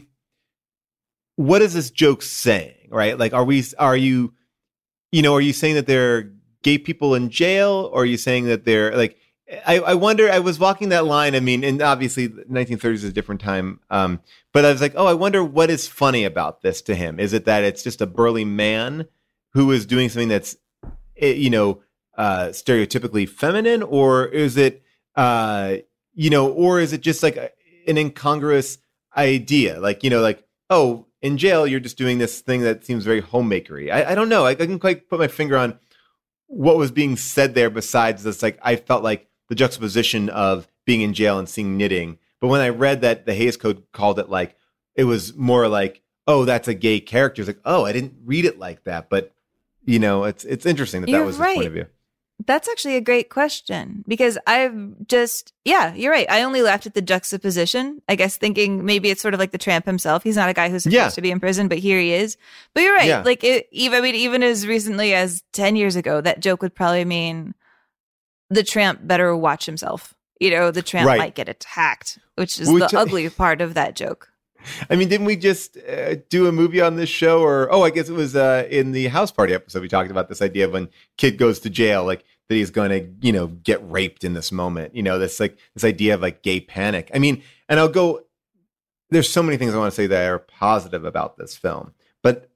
what is this joke saying, right? Like, are we, are you, you know, are you saying that there are gay people in jail, or are you saying that they're like, I, I wonder, I was walking that line. I mean, and obviously the nineteen thirties is a different time. Um, but I was like, oh, I wonder what is funny about this to him. Is it that it's just a burly man who is doing something that's, you know, uh, stereotypically feminine, or is it, uh, you know, or is it just like a, an incongruous idea? Like, you know, like, oh, in jail, you're just doing this thing that seems very homemakery. I, I don't know. I, I couldn't quite put my finger on what was being said there besides this. Like, I felt like the juxtaposition of being in jail and seeing knitting. But when I read that the Hays Code called it like, it was more like, oh, that's a gay character. It's like, oh, I didn't read it like that. But, you know, it's it's interesting that You're that was right. his point of view. That's actually a great question, because I've just, yeah, you're right. I only laughed at the juxtaposition, I guess, thinking maybe it's sort of like the tramp himself. He's not a guy who's supposed Yeah. to be in prison, but here he is. But you're right. Yeah. Like, it, even, I mean, even as recently as ten years ago, that joke would probably mean the tramp better watch himself. You know, the tramp Right. might get attacked, which is We the t- ugly part of that joke. I mean, didn't we just uh, do a movie on this show? Or, oh, I guess it was uh, in the House Party episode. We talked about this idea of when kid goes to jail, like that he's going to, you know, get raped in this moment. You know, this like this idea of like gay panic. I mean, and I'll go, there's so many things I want to say that are positive about this film, but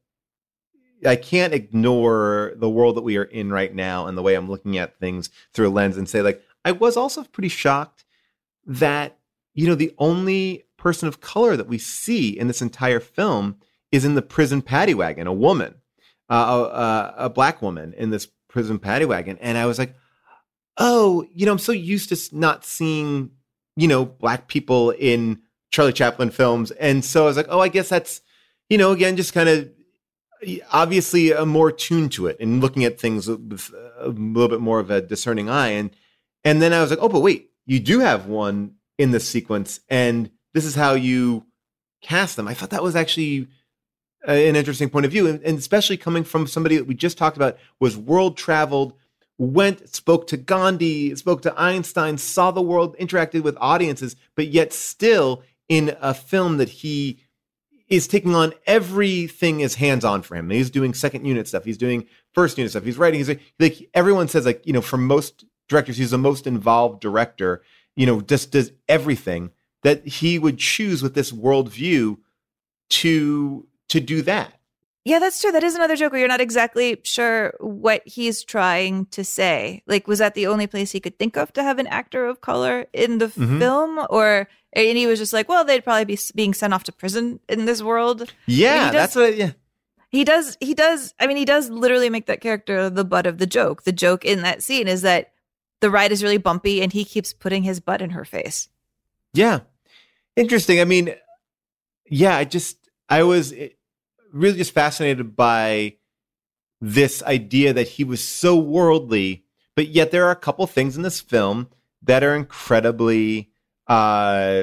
I can't ignore the world that we are in right now and the way I'm looking at things through a lens and say, like, I was also pretty shocked that, you know, the only person of color that we see in this entire film is in the prison paddy wagon, a woman, uh, a, a black woman in this prison paddy wagon. And I was like, oh, you know, I'm so used to not seeing, you know, black people in Charlie Chaplin films. And so I was like, oh, I guess that's, you know, again, just kind of obviously a more tuned to it and looking at things with a little bit more of a discerning eye. And, and then I was like, oh, but wait, you do have one in this sequence, and this is how you cast them. I thought that was actually an interesting point of view, and, and especially coming from somebody that we just talked about, was world traveled, went, spoke to Gandhi, spoke to Einstein, saw the world, interacted with audiences, but yet still in a film that he is taking on everything is hands-on for him. He's doing second unit stuff. He's doing first unit stuff. He's writing. He's like, like everyone says, like, you know, for most directors, he's the most involved director, you know, just does everything, that he would choose with this worldview to to do that. Yeah, that's true. That is another joke where you're not exactly sure what he's trying to say. Like, was that the only place he could think of to have an actor of color in the Mhm. film? Or, and he was just like, well, they'd probably be s- being sent off to prison in this world. Yeah, He does- that's what. I, yeah, He does, he does, I mean, he does literally make that character the butt of the joke. The joke in that scene is that the ride is really bumpy and he keeps putting his butt in her face. yeah, interesting. I mean, yeah, I just I was really just fascinated by this idea that he was so worldly, but yet there are a couple things in this film that are incredibly uh,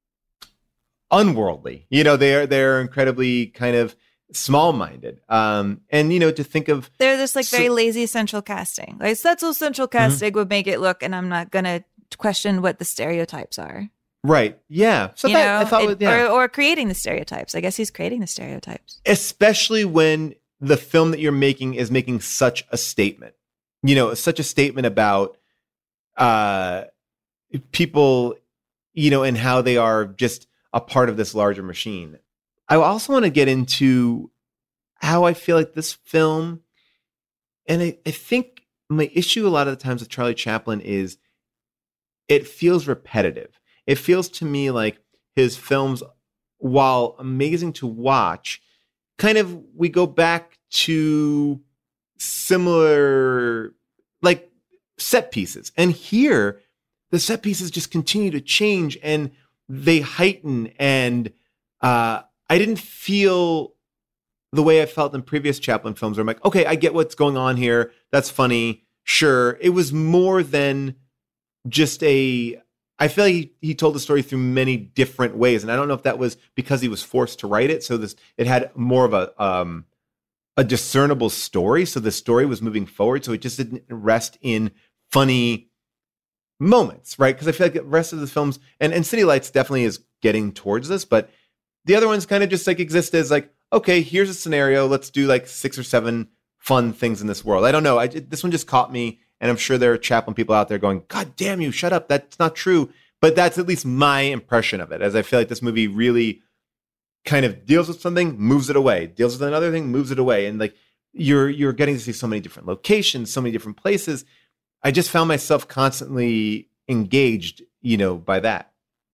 unworldly. You know, they are they're incredibly kind of small-minded. Um, and you know, to think of They're this like So- very lazy central casting. Like Setzel's central casting would make it look, and I'm not gonna question what the stereotypes are. Right. Yeah. So you that, know, I thought, it, yeah. or, or creating the stereotypes. I guess he's creating the stereotypes. Especially when the film that you're making is making such a statement, you know, such a statement about uh, people, you know, and how they are just a part of this larger machine. I also want to get into how I feel like this film, and I, I think my issue a lot of the times with Charlie Chaplin is it feels repetitive. It feels to me like his films, while amazing to watch, kind of, we go back to similar, like, set pieces. And here, the set pieces just continue to change and they heighten. And uh, I didn't feel the way I felt in previous Chaplin films where I'm like, okay, I get what's going on here. That's funny. Sure. It was more than just a... I feel like he, he told the story through many different ways. And I don't know if that was because he was forced to write it. So this it had more of a um, a discernible story. So the story was moving forward. So it just didn't rest in funny moments, right? Because I feel like the rest of the films, and, and City Lights definitely is getting towards this, but the other ones kind of just like exist as like, okay, here's a scenario. Let's do like six or seven fun things in this world. I don't know. I, this one just caught me. And I'm sure there are Chaplin people out there going, God damn you, shut up. That's not true. But that's at least my impression of it, as I feel like this movie really kind of deals with something, moves it away, deals with another thing, moves it away. And like you're you're getting to see so many different locations, so many different places. I just found myself constantly engaged, you know, by that.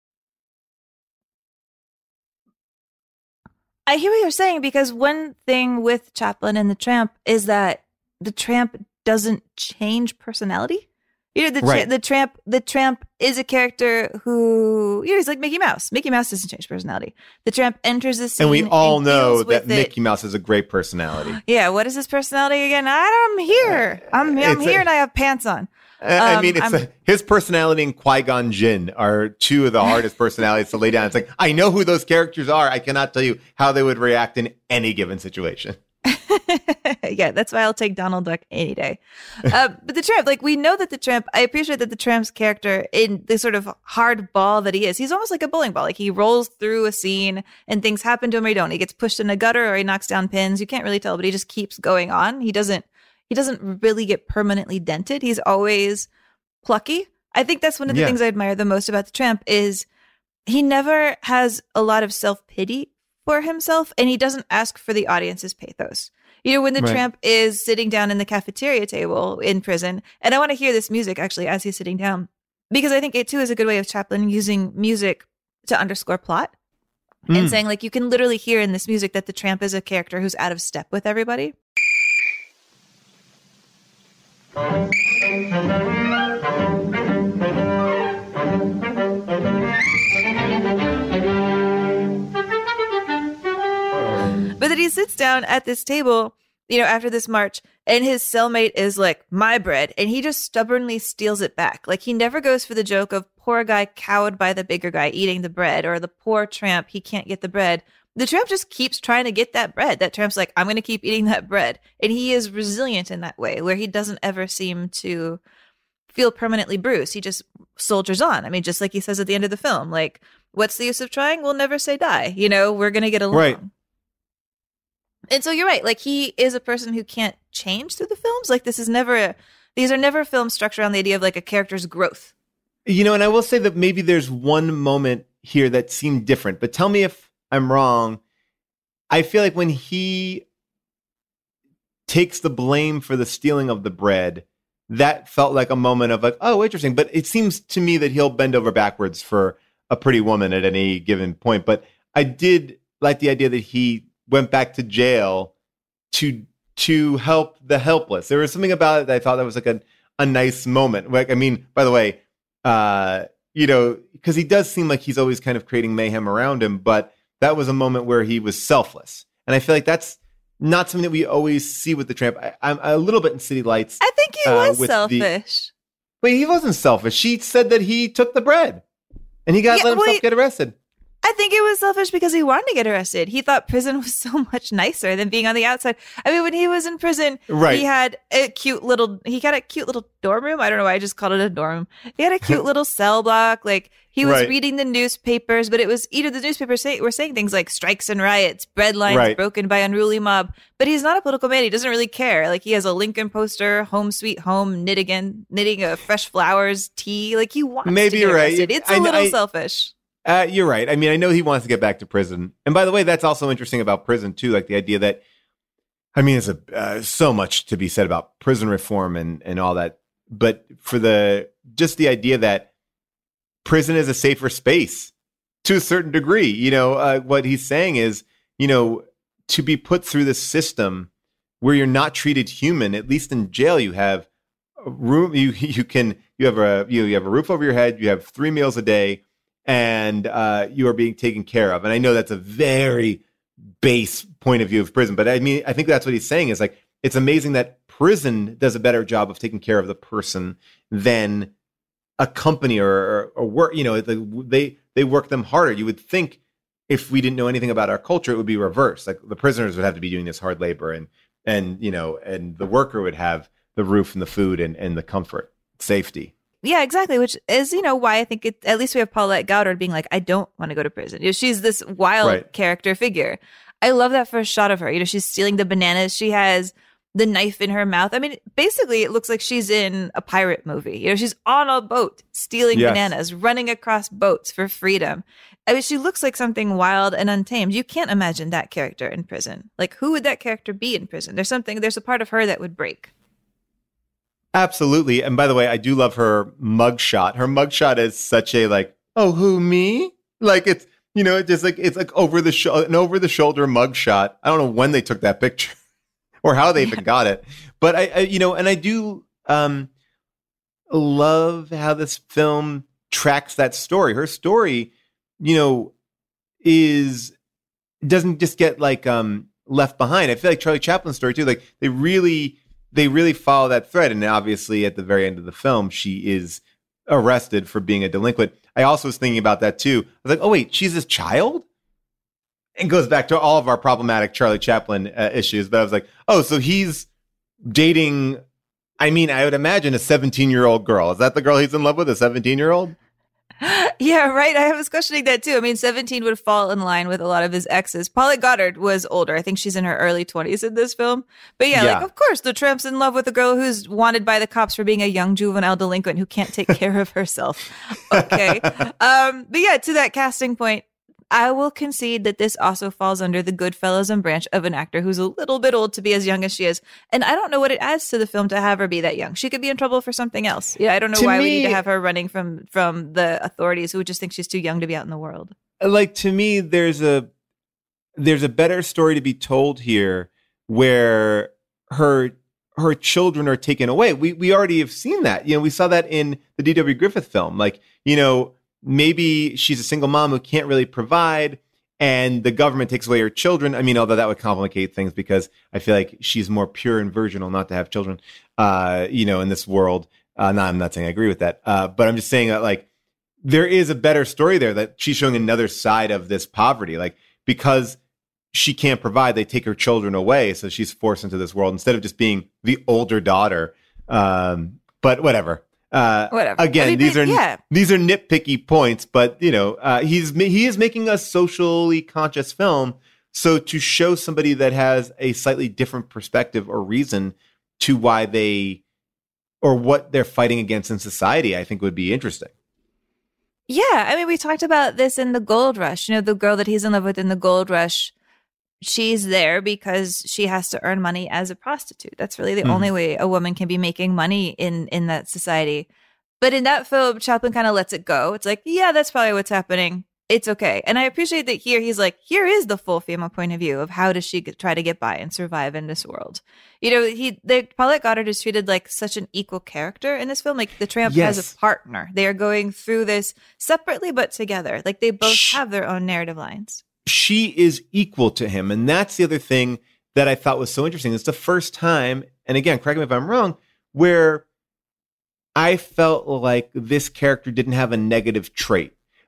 I hear what you're saying, because one thing with Chaplin and the Tramp is that the Tramp doesn't change personality. You know, the tra- right. the tramp the tramp is a character who, you know, he's like Mickey Mouse. Mickey Mouse doesn't change personality. The Tramp enters the scene, and we all and know that it. Mickey Mouse has a great personality. Yeah, what is his personality again? I'm here. I'm I'm It's here, a- and I have pants on. I Um, mean, it's I'm- a, his personality and Qui-Gon Jinn are two of the hardest personalities to lay down. It's like, I know who those characters are. I cannot tell you how they would react in any given situation. Yeah, that's why I'll take Donald Duck any day. Uh, but the Tramp, like, we know that the Tramp, I appreciate that the Tramp's character, in the sort of hard ball that he is, he's almost like a bowling ball. Like, he rolls through a scene and things happen to him or he don't. He gets pushed in a gutter or he knocks down pins. You can't really tell, but he just keeps going on. He doesn't, he doesn't really get permanently dented. He's always plucky. I think that's one of the Yeah. things I admire the most about the Tramp is he never has a lot of self-pity for himself, and he doesn't ask for the audience's pathos. You know, when the Right. Tramp is sitting down in the cafeteria table in prison, and I want to hear this music actually as he's sitting down, because I think it too is a good way of Chaplin using music to underscore plot and Mm. saying, like, you can literally hear in this music that the Tramp is a character who's out of step with everybody. But then he sits down at this table, you know, after this march, and his cellmate is like, my bread. And he just stubbornly steals it back. Like, he never goes for the joke of poor guy cowed by the bigger guy eating the bread, or the poor tramp, he can't get the bread. The Tramp just keeps trying to get that bread. That Tramp's like, I'm going to keep eating that bread. And he is resilient in that way, where he doesn't ever seem to feel permanently bruised. He just soldiers on. I mean, just like he says at the end of the film, like, what's the use of trying? We'll never say die. You know, we're going to get along. Right. And so you're right. Like, he is a person who can't change through the films. Like, this is never a, these are never films structured on the idea of like a character's growth. You know, and I will say that maybe there's one moment here that seemed different, but tell me if I'm wrong. I feel like when he takes the blame for the stealing of the bread, that felt like a moment of like, oh, interesting. But it seems to me that he'll bend over backwards for a pretty woman at any given point. But I did like the idea that he went back to jail to to help the helpless. There was something about it that I thought that was like a, a nice moment. Like, I mean, by the way, uh, you know, because he does seem like he's always kind of creating mayhem around him, but that was a moment where he was selfless. And I feel like that's not something that we always see with the Tramp. I, I'm a little bit in City Lights. I think he uh, was with the- selfish. Wait, he wasn't selfish. She said that he took the bread and he got Yeah, let himself wait. get arrested. I think it was selfish because he wanted to get arrested. He thought prison was so much nicer than being on the outside. I mean, when he was in prison, Right. he had a cute little, he got a cute little dorm room. I don't know why I just called it a dorm. He had a cute little cell block. Like, he was Right. reading the newspapers, but it was either the newspapers say, were saying things like strikes and riots, bread lines Right. broken by unruly mob. But he's not a political man. He doesn't really care. Like, he has a Lincoln poster, home sweet home, knit again, knitting a fresh flowers tea. Like, he wants Maybe to get you're right. arrested. It's a I- little I- selfish. Uh, you're right. I mean, I know he wants to get back to prison. And by the way, that's also interesting about prison, too. Like the idea that, I mean, there's a, uh, so much to be said about prison reform and, and all that. But for the, just the idea that prison is a safer space to a certain degree, you know, uh, what he's saying is, you know, to be put through this system where you're not treated human, at least in jail, you have a room, you, you can, you have a, you, you have a roof over your head, you have three meals a day, and uh, you are being taken care of. And I know that's a very base point of view of prison, but I mean, I think that's what he's saying is like, it's amazing that prison does a better job of taking care of the person than a company or, or, or work, you know, they, they work them harder. You would think if we didn't know anything about our culture, it would be reversed. Like the prisoners would have to be doing this hard labor and, and, you know, and the worker would have the roof and the food and, and the comfort, safety. Yeah, exactly. Which is, you know, why I think it, at least we have Paulette Goddard being like, I don't want to go to prison. You know, she's this wild Right. character figure. I love that first shot of her. You know, she's stealing the bananas. She has the knife in her mouth. I mean, basically, it looks like she's in a pirate movie. You know, she's on a boat stealing Yes. bananas, running across boats for freedom. I mean, she looks like something wild and untamed. You can't imagine that character in prison. Like, who would that character be in prison? There's something, there's a part of her that would break. Absolutely. And by the way, I do love her mugshot. Her mugshot is such a like, oh, who, me? Like it's, you know, it's just like, it's like over the sho- an over the shoulder mugshot. I don't know when they took that picture or how they even got it. But I, I, you know, and I do um, love how this film tracks that story. Her story, you know, is, doesn't just get like um, left behind. I feel like Charlie Chaplin's story too. Like they really, they really follow that thread. And obviously at the very end of the film, she is arrested for being a delinquent. I also was thinking about that too. I was like, oh wait, she's this child? And goes back to all of our problematic Charlie Chaplin uh, issues. But I was like, oh, so he's dating, I mean, I would imagine a seventeen-year-old girl. Is that the girl he's in love with, a seventeen-year-old? Yeah, right. I was questioning that too. I mean, seventeen would fall in line with a lot of his exes. Paulette Goddard was older. I think she's in her early twenties in this film. But yeah, Yeah. like, of course, the tramp's in love with a girl who's wanted by the cops for being a young juvenile delinquent who can't take care of herself. Okay. Um, but yeah, to that casting point, I will concede that this also falls under the Goodfellas and branch of an actor who's a little bit old to be as young as she is. And I don't know what it adds to the film to have her be that young. She could be in trouble for something else. Yeah, I don't know To why we me- need to have her running from from the authorities who just think she's too young to be out in the world. Like to me, there's a there's a better story to be told here where her her children are taken away. We we already have seen that. You know, we saw that in the D W Griffith film. Like, you know, maybe she's a single mom who can't really provide and the government takes away her children. I mean, although that would complicate things because I feel like she's more pure and virginal not to have children, uh, you know, in this world. Uh, no, I'm not saying I agree with that. Uh, but I'm just saying that like there is a better story there that she's showing another side of this poverty. Like because she can't provide, they take her children away. So she's forced into this world instead of just being the older daughter. Um, but whatever. Uh, Whatever. Again, I mean, these are yeah. these are nitpicky points, but you know, uh, he's he is making a socially conscious film. So to show somebody that has a slightly different perspective or reason to why they or what they're fighting against in society, I think would be interesting. Yeah, I mean, we talked about this in the Gold Rush. You know, the girl that he's in love with in the Gold Rush, she's there because she has to earn money as a prostitute. That's really the Mhm. only way a woman can be making money in in that society. But in that film, Chaplin kind of lets it go. It's like, yeah, that's probably what's happening. It's okay. And I appreciate that here he's like, here is the full female point of view of how does she get, try to get by and survive in this world. You know, he they, Paulette Goddard is treated like such an equal character in this film. Like the tramp has Yes. a partner. They are going through this separately but together. Like they both have their own narrative lines. She is equal to him. And that's the other thing that I thought was so interesting. It's the first time, and again, correct me if I'm wrong, where I felt like this character didn't have a negative trait. Like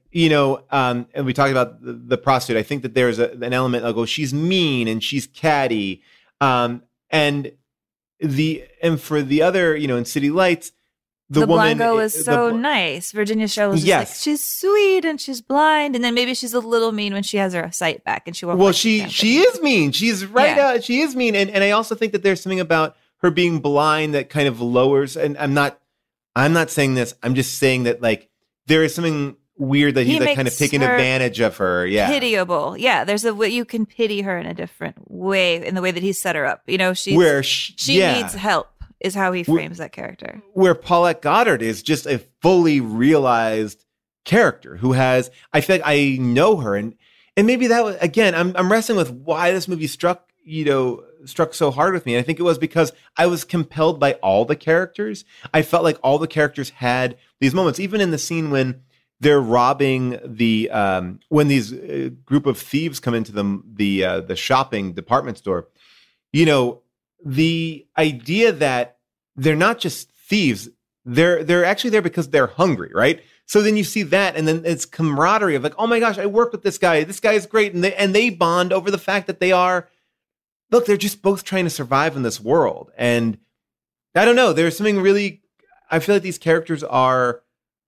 you know, um, and we talked about the, the prostitute. I think that there's a, an element of, oh, she's mean and she's catty. Um, and the, and for the other, you know, in City Lights, the, the woman Blanco is the, so the, nice. Virginia Show was just yes. like, she's sweet and she's blind. And then maybe she's a little mean when she has her sight back and she won't. Well, she, she is mean. She's right Yeah. out. She is mean. And, and I also think that there's something about her being blind that kind of lowers, and I'm not, I'm not saying this. I'm just saying that like, there is something weird that he's He like kind of makes taking her advantage of her. Yeah. Pitiable. Yeah. There's a way you can pity her in a different way, in the way that he set her up. You know, she's, Where she- she yeah. needs help is how he frames that character. Where Paulette Goddard is just a fully realized character who has, I feel like I know her. And, and maybe that was, again, I'm, I'm wrestling with why this movie struck, you know, struck so hard with me. And I think it was because I was compelled by all the characters. I felt like all the characters had these moments, even in the scene when they're robbing the, um, when these uh, group of thieves come into the, the, uh, the shopping department store, you know, the idea that they're not just thieves, they're they're actually there because they're hungry, right? So then you see that, and then it's camaraderie of like, oh my gosh, I work with this guy. This guy is great, and they and they bond over the fact that they are, look, they're just both trying to survive in this world. And I don't know, there's something really, I feel like these characters are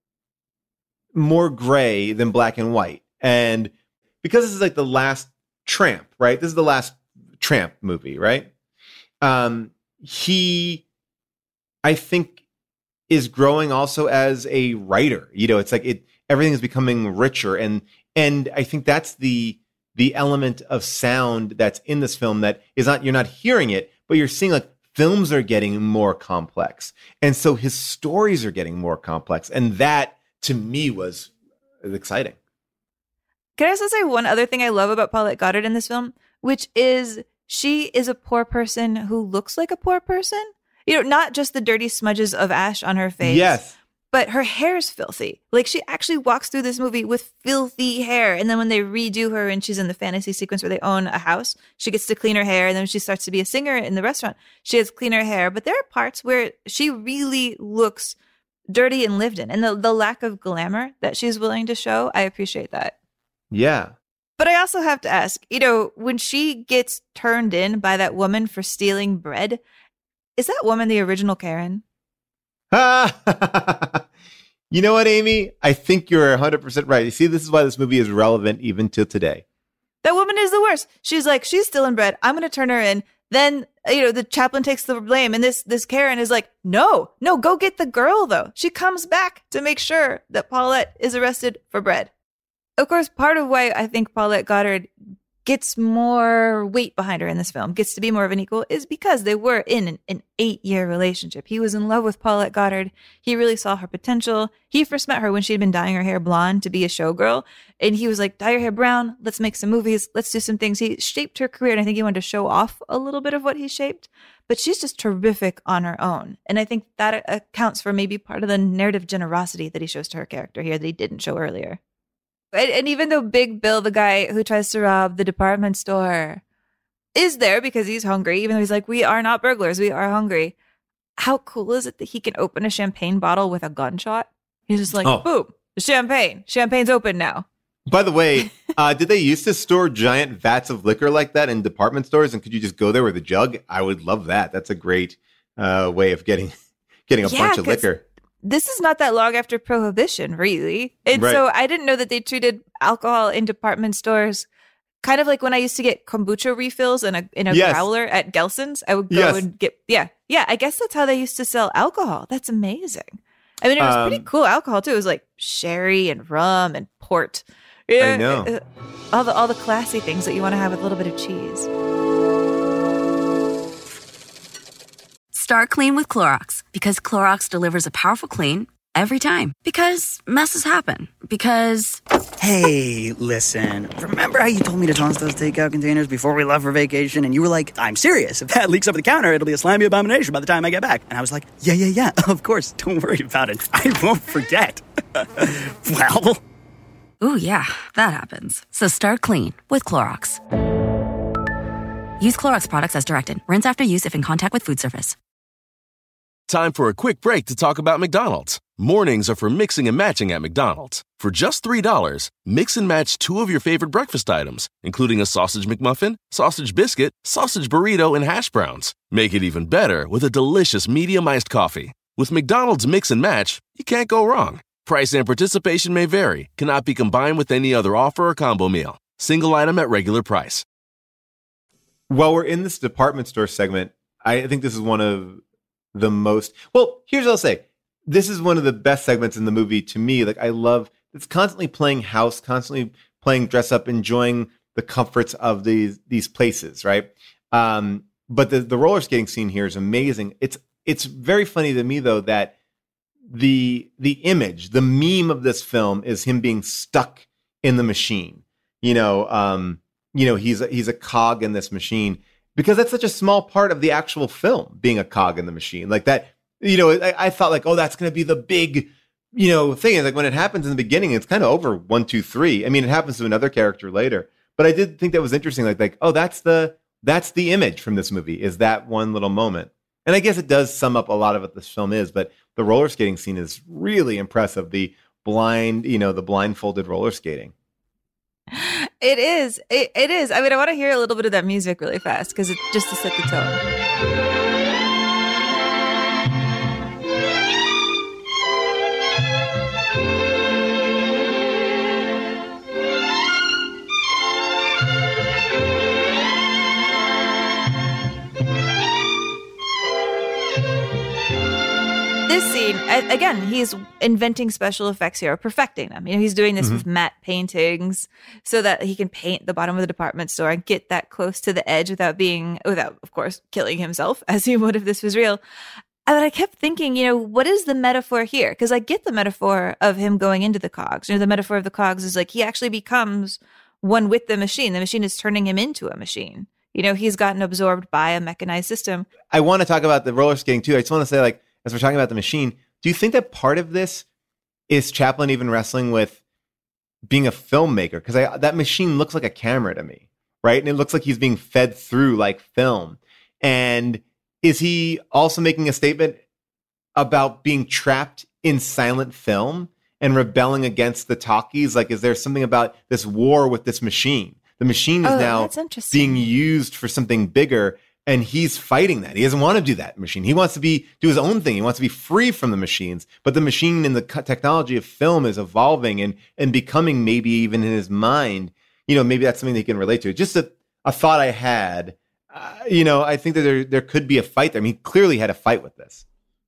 more gray than black and white, and because this is like the last Tramp, right? This is the last Tramp movie, right? Um, he, I think, is growing also as a writer. You know, it's like it everything is becoming richer, and and I think that's the the element of sound that's in this film that is not, you're not hearing it, but you're seeing like films are getting more complex, and so his stories are getting more complex, and that to me was exciting. Can I also say one other thing I love about Paulette Goddard in this film, which is she is a poor person who looks like a poor person. You know, not just the dirty smudges of ash on her face. Yes. But her hair's filthy. Like, she actually walks through this movie with filthy hair. And then when they redo her and she's in the fantasy sequence where they own a house, she gets to clean her hair. And then when she starts to be a singer in the restaurant, she has cleaner hair. But there are parts where she really looks dirty and lived in. And the, the lack of glamour that she's willing to show, I appreciate that. Yeah. But I also have to ask, you know, when she gets turned in by that woman for stealing bread, is that woman the original Karen? You know what, Amy? I think you're one hundred percent right. You see, this is why this movie is relevant even till today. That woman is the worst. She's like, she's stealing bread. I'm going to turn her in. Then, you know, the chaplain takes the blame. And this this Karen is like, no, no, go get the girl, though. She comes back to make sure that Paulette is arrested for bread. Of course, part of why I think Paulette Goddard gets more weight behind her in this film, gets to be more of an equal, is because they were in an, an eight-year relationship. He was in love with Paulette Goddard. He really saw her potential. He first met her when she had been dyeing her hair blonde to be a showgirl. And he was like, dye your hair brown. Let's make some movies. Let's do some things. He shaped her career, and I think he wanted to show off a little bit of what he shaped. But she's just terrific on her own. And I think that accounts for maybe part of the narrative generosity that he shows to her character here that he didn't show earlier. And, and even though Big Bill, the guy who tries to rob the department store, is there because he's hungry, even though he's like, we are not burglars, we are hungry. How cool is it that he can open a champagne bottle with a gunshot? He's just like, oh. boom, champagne. Champagne's open now. By the way, uh, did they used to store giant vats of liquor like that in department stores? And could you just go there with a jug? I would love that. That's a great uh, way of getting getting a Yeah, bunch of liquor. This is not that long after Prohibition, really. And Right. so I didn't know that they treated alcohol in department stores kind of like when I used to get kombucha refills in a in a Yes. growler at Gelson's. I would go Yes. and get, yeah, yeah. I guess that's how they used to sell alcohol. That's amazing. I mean, it was pretty Um, cool alcohol too. It was like sherry and rum and port. Yeah, I know. uh, all the all the classy things that you want to have with a little bit of cheese. Start clean with Clorox because Clorox delivers a powerful clean every time. Because messes happen. Because. Hey, listen. Remember how you told me to toss those takeout containers before we left for vacation? And you were like, I'm serious. If that leaks over the counter, it'll be a slimy abomination by the time I get back. And I was like, yeah, yeah, yeah. Of course. Don't worry about it. I won't forget. Well. Ooh, yeah, that happens. So start clean with Clorox. Use Clorox products as directed. Rinse after use if in contact with food surface. Time for a quick break to talk about McDonald's. Mornings are for mixing and matching at McDonald's. For just three dollars, mix and match two of your favorite breakfast items, including a sausage McMuffin, sausage biscuit, sausage burrito, and hash browns. Make it even better with a delicious medium iced coffee. With McDonald's Mix and Match, you can't go wrong. Price and participation may vary. Cannot be combined with any other offer or combo meal. Single item at regular price. While we're in this department store segment, I think this is one of the most... Well, here's what I'll say. This is one of the best segments in the movie to me. Like, I love... It's constantly playing house, constantly playing dress up, enjoying the comforts of these these places, right? Um, but the, the roller skating scene here is amazing. It's it's very funny to me, though, that the the image, the meme of this film is him being stuck in the machine. You know, um, you know, he's a, he's a cog in this machine, because that's such a small part of the actual film, being a cog in the machine. Like that, you know, I, I thought like, oh, that's going to be the big, you know, thing. Is like when it happens in the beginning, it's kind of over one, two, three. I mean, it happens to another character later, but I did think that was interesting. Like, like, oh, that's the that's the image from this movie, is that one little moment. And I guess it does sum up a lot of what this film is. But the roller skating scene is really impressive. The blind, you know, the blindfolded roller skating. It is. It, it is. I mean, I want to hear a little bit of that music really fast, because it just to set the tone. This scene, again, he's inventing special effects here, or perfecting them. You know, he's doing this mm-hmm. with matte paintings so that he can paint the bottom of the department store and get that close to the edge without being, without, of course, killing himself, as he would if this was real. And I kept thinking, you know, what is the metaphor here? Because I get the metaphor of him going into the cogs. You know, the metaphor of the cogs is like he actually becomes one with the machine. The machine is turning him into a machine. You know, he's gotten absorbed by a mechanized system. I want to talk about the roller skating too. I just want to say, like, as we're talking about the machine, do you think that part of this is Chaplin even wrestling with being a filmmaker? Because that machine looks like a camera to me, right? And it looks like he's being fed through like film. And is he also making a statement about being trapped in silent film and rebelling against the talkies? Like, is there something about this war with this machine? The machine is oh, now being used for something bigger. And he's fighting that. He doesn't want to do that machine. He wants to be do his own thing. He wants to be free from the machines. But the machine and the technology of film is evolving and and becoming, maybe even in his mind, you know, maybe that's something that he can relate to. Just a, a thought I had. Uh, you know, I think that there there could be a fight there. I mean, he clearly had a fight with this.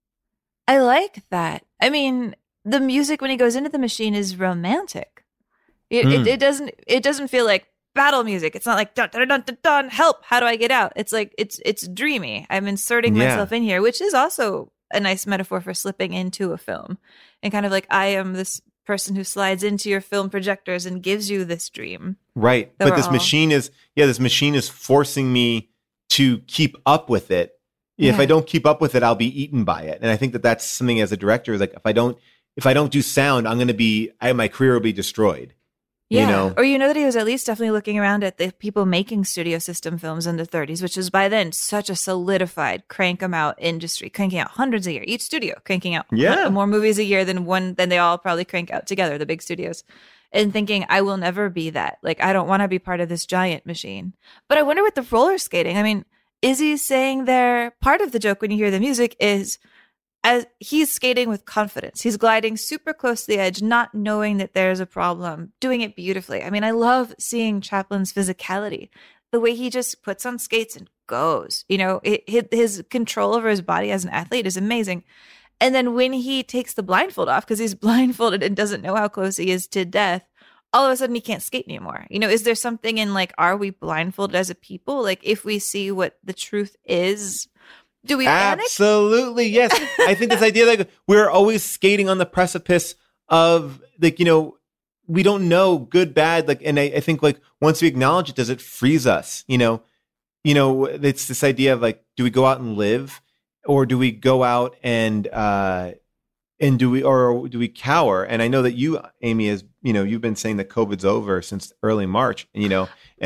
I like that. I mean, the music when he goes into the machine is romantic. It mm. it, it doesn't it doesn't feel like battle music. It's not like dun dun dun dun dun. Help! How do I get out? It's like it's it's dreamy. I'm inserting yeah. myself in here, which is also a nice metaphor for slipping into a film, and kind of like I am this person who slides into your film projectors and gives you this dream. Right, but this all... machine is yeah, this machine is forcing me to keep up with it. Yeah. If I don't keep up with it, I'll be eaten by it. And I think that that's something as a director is like if I don't if I don't do sound, I'm going to be I, my career will be destroyed. Yeah, you know? Or you know that he was at least definitely looking around at the people making studio system films in the thirties, which is by then such a solidified crank 'em out industry, cranking out hundreds a year. Each studio cranking out yeah. more movies a year than one than they all probably crank out together, the big studios. And thinking, I will never be that. Like, I don't want to be part of this giant machine. But I wonder with the roller skating, I mean, is he saying there, part of the joke when you hear the music is, as he's skating with confidence. He's gliding super close to the edge, not knowing that there's a problem, doing it beautifully. I mean, I love seeing Chaplin's physicality, the way he just puts on skates and goes. You know, it, his control over his body as an athlete is amazing. And then when he takes the blindfold off, because he's blindfolded and doesn't know how close he is to death, all of a sudden he can't skate anymore. You know, is there something in like, are we blindfolded as a people? Like, if we see what the truth is, do we panic? Absolutely, yes. I think this idea that we're always skating on the precipice of, like, you know, we don't know good, bad. Like, and I, I think like once we acknowledge it, does it freeze us? You know, you know, it's this idea of like, do we go out and live, or do we go out and uh, and do we or do we cower? And I know that you, Amy, is you know, you've been saying that COVID's over since early March. You know.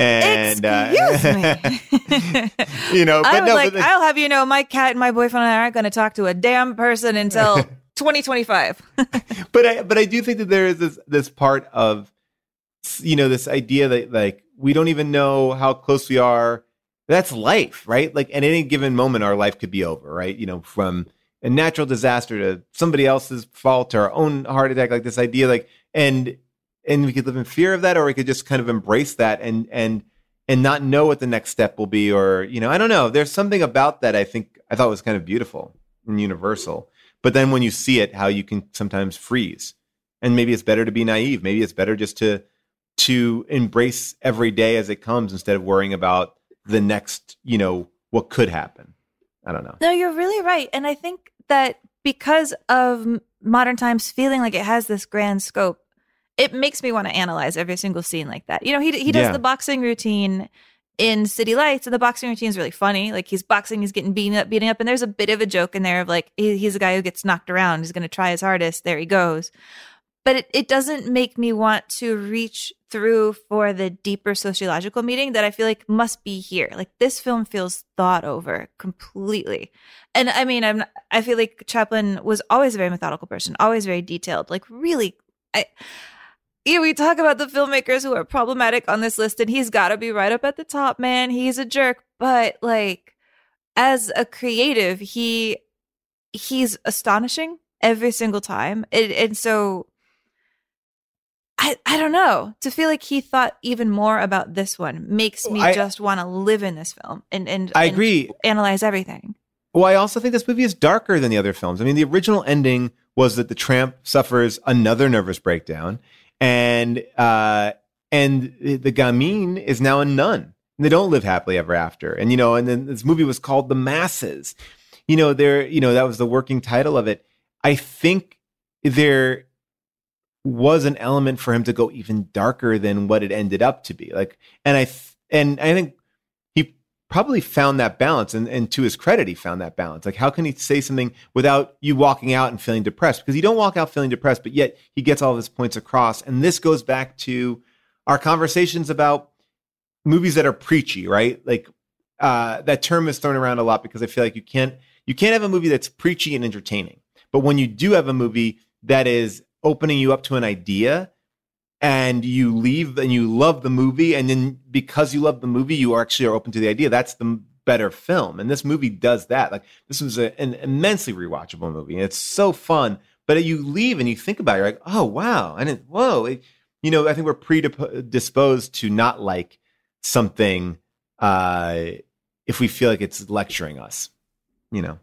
And excuse uh, me, you know, but I was no, like, but, I'll have you know, my cat and my boyfriend and I aren't going to talk to a damn person until twenty twenty-five. but I but I do think that there is this this part of, you know, this idea that like we don't even know how close we are. That's life, right? Like at any given moment, our life could be over, right? You know, from a natural disaster to somebody else's fault to our own heart attack, like this idea, like, and, and we could live in fear of that, or we could just kind of embrace that and, and, and not know what the next step will be. Or, you know, I don't know. There's something about that I think I thought was kind of beautiful and universal. But then when you see it, how you can sometimes freeze, and maybe it's better to be naive. Maybe it's better just to, to embrace every day as it comes instead of worrying about the next, you know, what could happen. I don't know. No, you're really right. And I think that because of Modern Times feeling like it has this grand scope, it makes me want to analyze every single scene like that. You know, he he does Yeah. the boxing routine in City Lights, and the boxing routine is really funny. Like he's boxing, he's getting beaten up, beating up, and there's a bit of a joke in there of like he, he's a guy who gets knocked around. He's going to try his hardest. There he goes. But it, it doesn't make me want to reach through for the deeper sociological meaning that I feel like must be here. Like this film feels thought over completely. And I mean, I'm I feel like Chaplin was always a very methodical person, always very detailed. Like really, I you know, we talk about the filmmakers who are problematic on this list, and he's got to be right up at the top, man. He's a jerk, but like as a creative, he he's astonishing every single time. And, and so I, I don't know. To feel like he thought even more about this one makes me I- just want to live in this film and, and I and agree. analyze everything. Well, I also think this movie is darker than the other films. I mean, the original ending was that the tramp suffers another nervous breakdown, and uh, and the gamine is now a nun. And they don't live happily ever after. And you know, and then this movie was called The Masses. You know, there, you know, that was the working title of it. I think there was an element for him to go even darker than what it ended up to be. Like, and I th- and I think he probably found that balance, and, and to his credit, he found that balance. Like, how can he say something without you walking out and feeling depressed? Because you don't walk out feeling depressed, but yet he gets all of his points across. And this goes back to our conversations about movies that are preachy, right? Like, uh, that term is thrown around a lot because I feel like you can't you can't have a movie that's preachy and entertaining. But when you do have a movie that is opening you up to an idea, and you leave and you love the movie, and then because you love the movie, you actually are open to the idea, that's the better film. And this movie does that. Like, this was a, an immensely rewatchable movie, and it's so fun. But you leave and you think about it, you're like, oh wow, and it, whoa, it, you know, I think we're predisposed to not like something uh, if we feel like it's lecturing us, you know.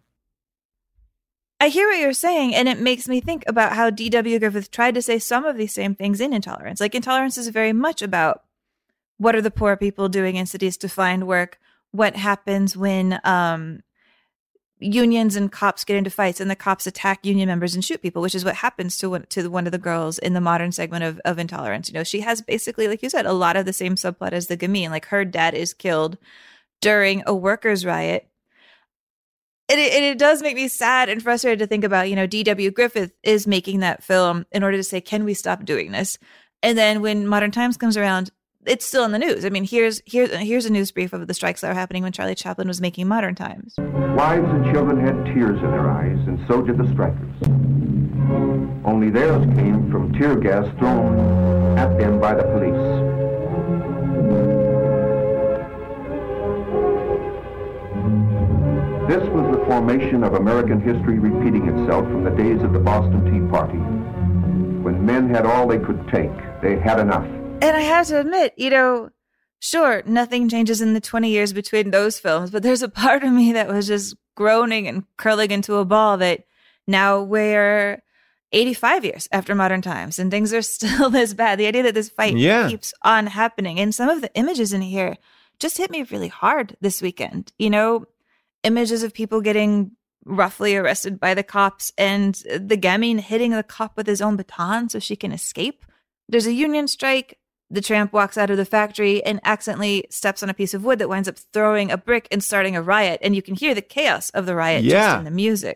I hear what you're saying, and it makes me think about how D W Griffith tried to say some of these same things in Intolerance. Like, Intolerance is very much about what are the poor people doing in cities to find work, what happens when um, unions and cops get into fights and the cops attack union members and shoot people, which is what happens to one, to one of the girls in the modern segment of, of Intolerance. You know, she has basically, like you said, a lot of the same subplot as the gamine. Like, her dad is killed during a workers' riot. And it, and it does make me sad and frustrated to think about, you know, D W Griffith is making that film in order to say, can we stop doing this? And then when Modern Times comes around, it's still in the news. I mean, here's here's here's a news brief of the strikes that were happening when Charlie Chaplin was making Modern Times. Wives and children had tears in their eyes, and so did the strikers. Only theirs came from tear gas thrown at them by the police. This was the formation of American history repeating itself from the days of the Boston Tea Party. When men had all they could take, they had enough. And I have to admit, you know, sure, nothing changes in the twenty years between those films, but there's a part of me that was just groaning and curling into a ball that now we're eighty-five years after Modern Times and things are still this bad. The idea that this fight Yeah. keeps on happening. And some of the images in here just hit me really hard this weekend. You know, images of people getting roughly arrested by the cops and the gamine hitting the cop with his own baton so she can escape. There's a union strike. The tramp walks out of the factory and accidentally steps on a piece of wood that winds up throwing a brick and starting a riot. And you can hear the chaos of the riot Yeah. just in the music.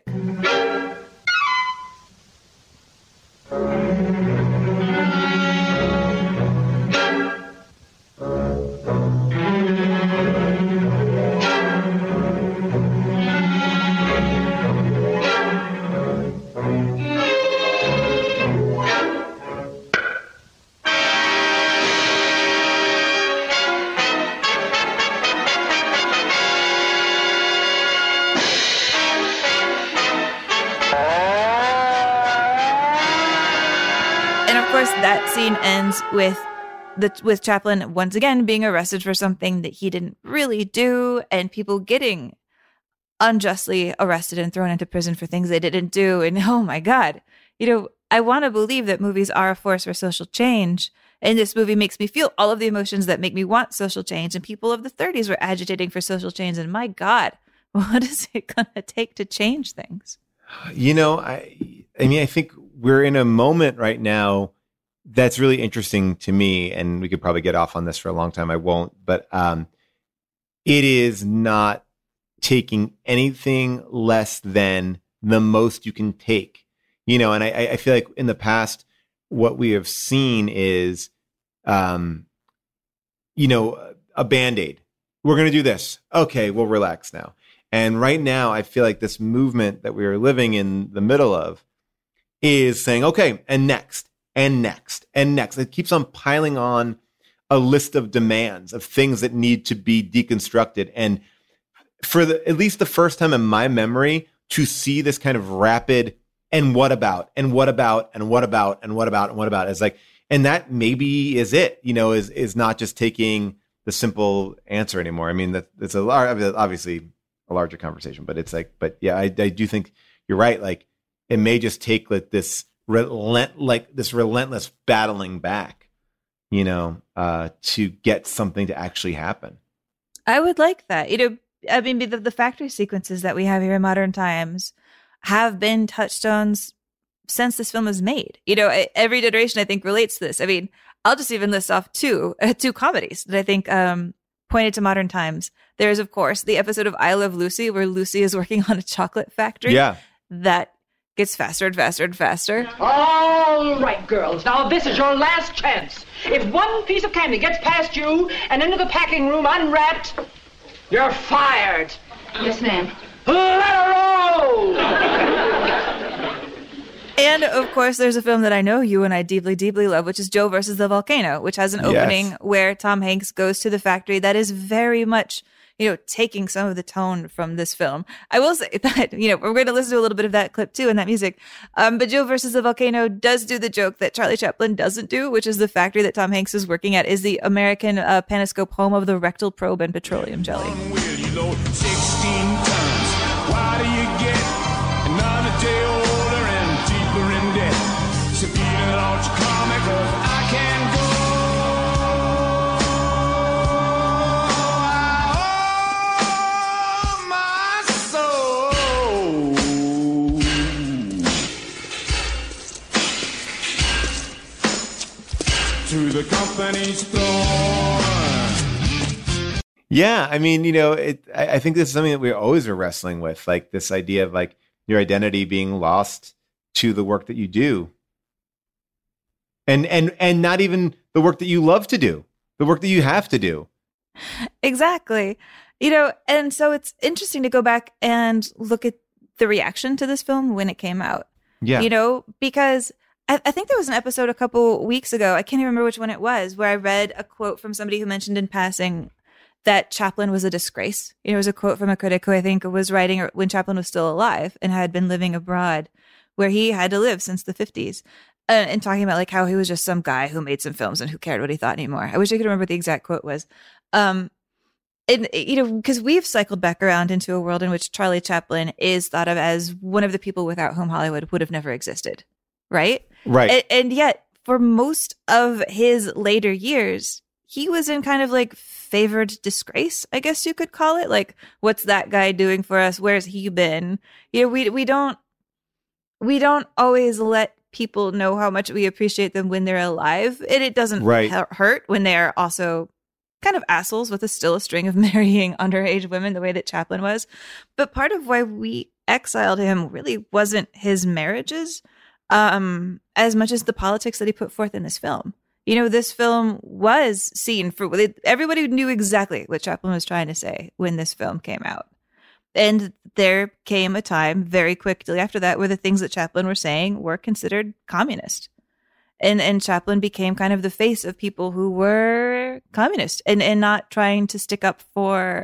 course, that scene ends with the with Chaplin once again being arrested for something that he didn't really do, and people getting unjustly arrested and thrown into prison for things they didn't do. And oh my God, you know, I want to believe that movies are a force for social change. And this movie makes me feel all of the emotions that make me want social change. And people of the thirties were agitating for social change. And my God, what is it going to take to change things? You know, I, I mean, I think we're in a moment right now that's really interesting to me. And we could probably get off on this for a long time. I won't. But um, it is not taking anything less than the most you can take, you know, and I, I feel like in the past, what we have seen is, um, you know, a Band-Aid. We're going to do this. Okay, we'll relax now. And right now, I feel like this movement that we are living in the middle of is saying, okay, and next, and next, and next. It keeps on piling on a list of demands of things that need to be deconstructed. And for the, at least the first time in my memory, to see this kind of rapid and what about and what about and what about and what about and what about is like, and that maybe is it, you know, is is not just taking the simple answer anymore. I mean, that it's a large, obviously a larger conversation, but it's like, but yeah, I, I do think you're right. Like, it may just take like this relent, like this relentless battling back, you know, uh, to get something to actually happen. I would like that, you know. I mean, the, the factory sequences that we have here in modern times have been touchstones since this film was made. You know, every generation, I think, relates to this. I mean, I'll just even list off two, uh, two comedies that I think um, pointed to modern times. There's, of course, the episode of I Love Lucy, where Lucy is working on a chocolate factory. Yeah. That gets faster and faster and faster. All right, girls. Now, this is your last chance. If one piece of candy gets past you and into the packing room unwrapped, you're fired. Yes, ma'am. Let her roll! And, of course, there's a film that I know you and I deeply, deeply love, which is Joe versus the Volcano, which has an opening yes. where Tom Hanks goes to the factory that is very much, you know, taking some of the tone from this film. I will say that, you know, we're going to listen to a little bit of that clip, too, and that music. Um, but Joe versus the Volcano does do the joke that Charlie Chaplin doesn't do, which is the factory that Tom Hanks is working at is the American uh, Panoscope home of the rectal probe and petroleum jelly. sixteen tons. Why do you get another day older and deeper in debt? So beat it all to comic, or I can go. I owe my soul to the company store. Yeah, I mean, you know, it. I, I think this is something that we always are wrestling with, like this idea of like your identity being lost to the work that you do, and and and not even the work that you love to do, the work that you have to do. Exactly, you know, and so it's interesting to go back and look at the reaction to this film when it came out. Yeah, you know, because I, I think there was an episode a couple weeks ago. I can't even remember which one it was, where I read a quote from somebody who mentioned in passing that Chaplin was a disgrace. You know, it was a quote from a critic who I think was writing when Chaplin was still alive and had been living abroad, where he had to live since the fifties, uh, and talking about like how he was just some guy who made some films and who cared what he thought anymore. I wish I could remember what the exact quote was. Um, and, you know, because we've cycled back around into a world in which Charlie Chaplin is thought of as one of the people without whom Hollywood would have never existed, right? Right. And, and yet, for most of his later years, he was in kind of like favored disgrace, I guess you could call it. Like, what's that guy doing for us? Where's he been? You know, we we don't we don't always let people know how much we appreciate them when they're alive, and it doesn't right. hurt when they are also kind of assholes with a still a string of marrying underage women the way that Chaplin was. But part of why we exiled him really wasn't his marriages, um, as much as the politics that he put forth in this film. You know, this film was seen for everybody knew exactly what Chaplin was trying to say when this film came out. And there came a time very quickly after that where the things that Chaplin were saying were considered communist. And and Chaplin became kind of the face of people who were communist and, and not trying to stick up for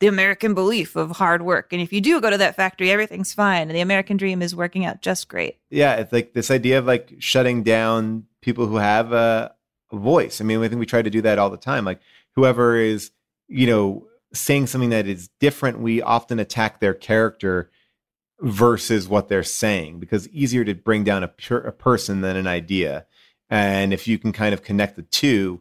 the American belief of hard work. And if you do go to that factory, everything's fine. And the American dream is working out just great. Yeah, it's like this idea of like shutting down people who have a, a voice. I mean, I think we try to do that all the time. Like whoever is, you know, saying something that is different, we often attack their character versus what they're saying, because it's easier to bring down a, pure, a person than an idea. And if you can kind of connect the two,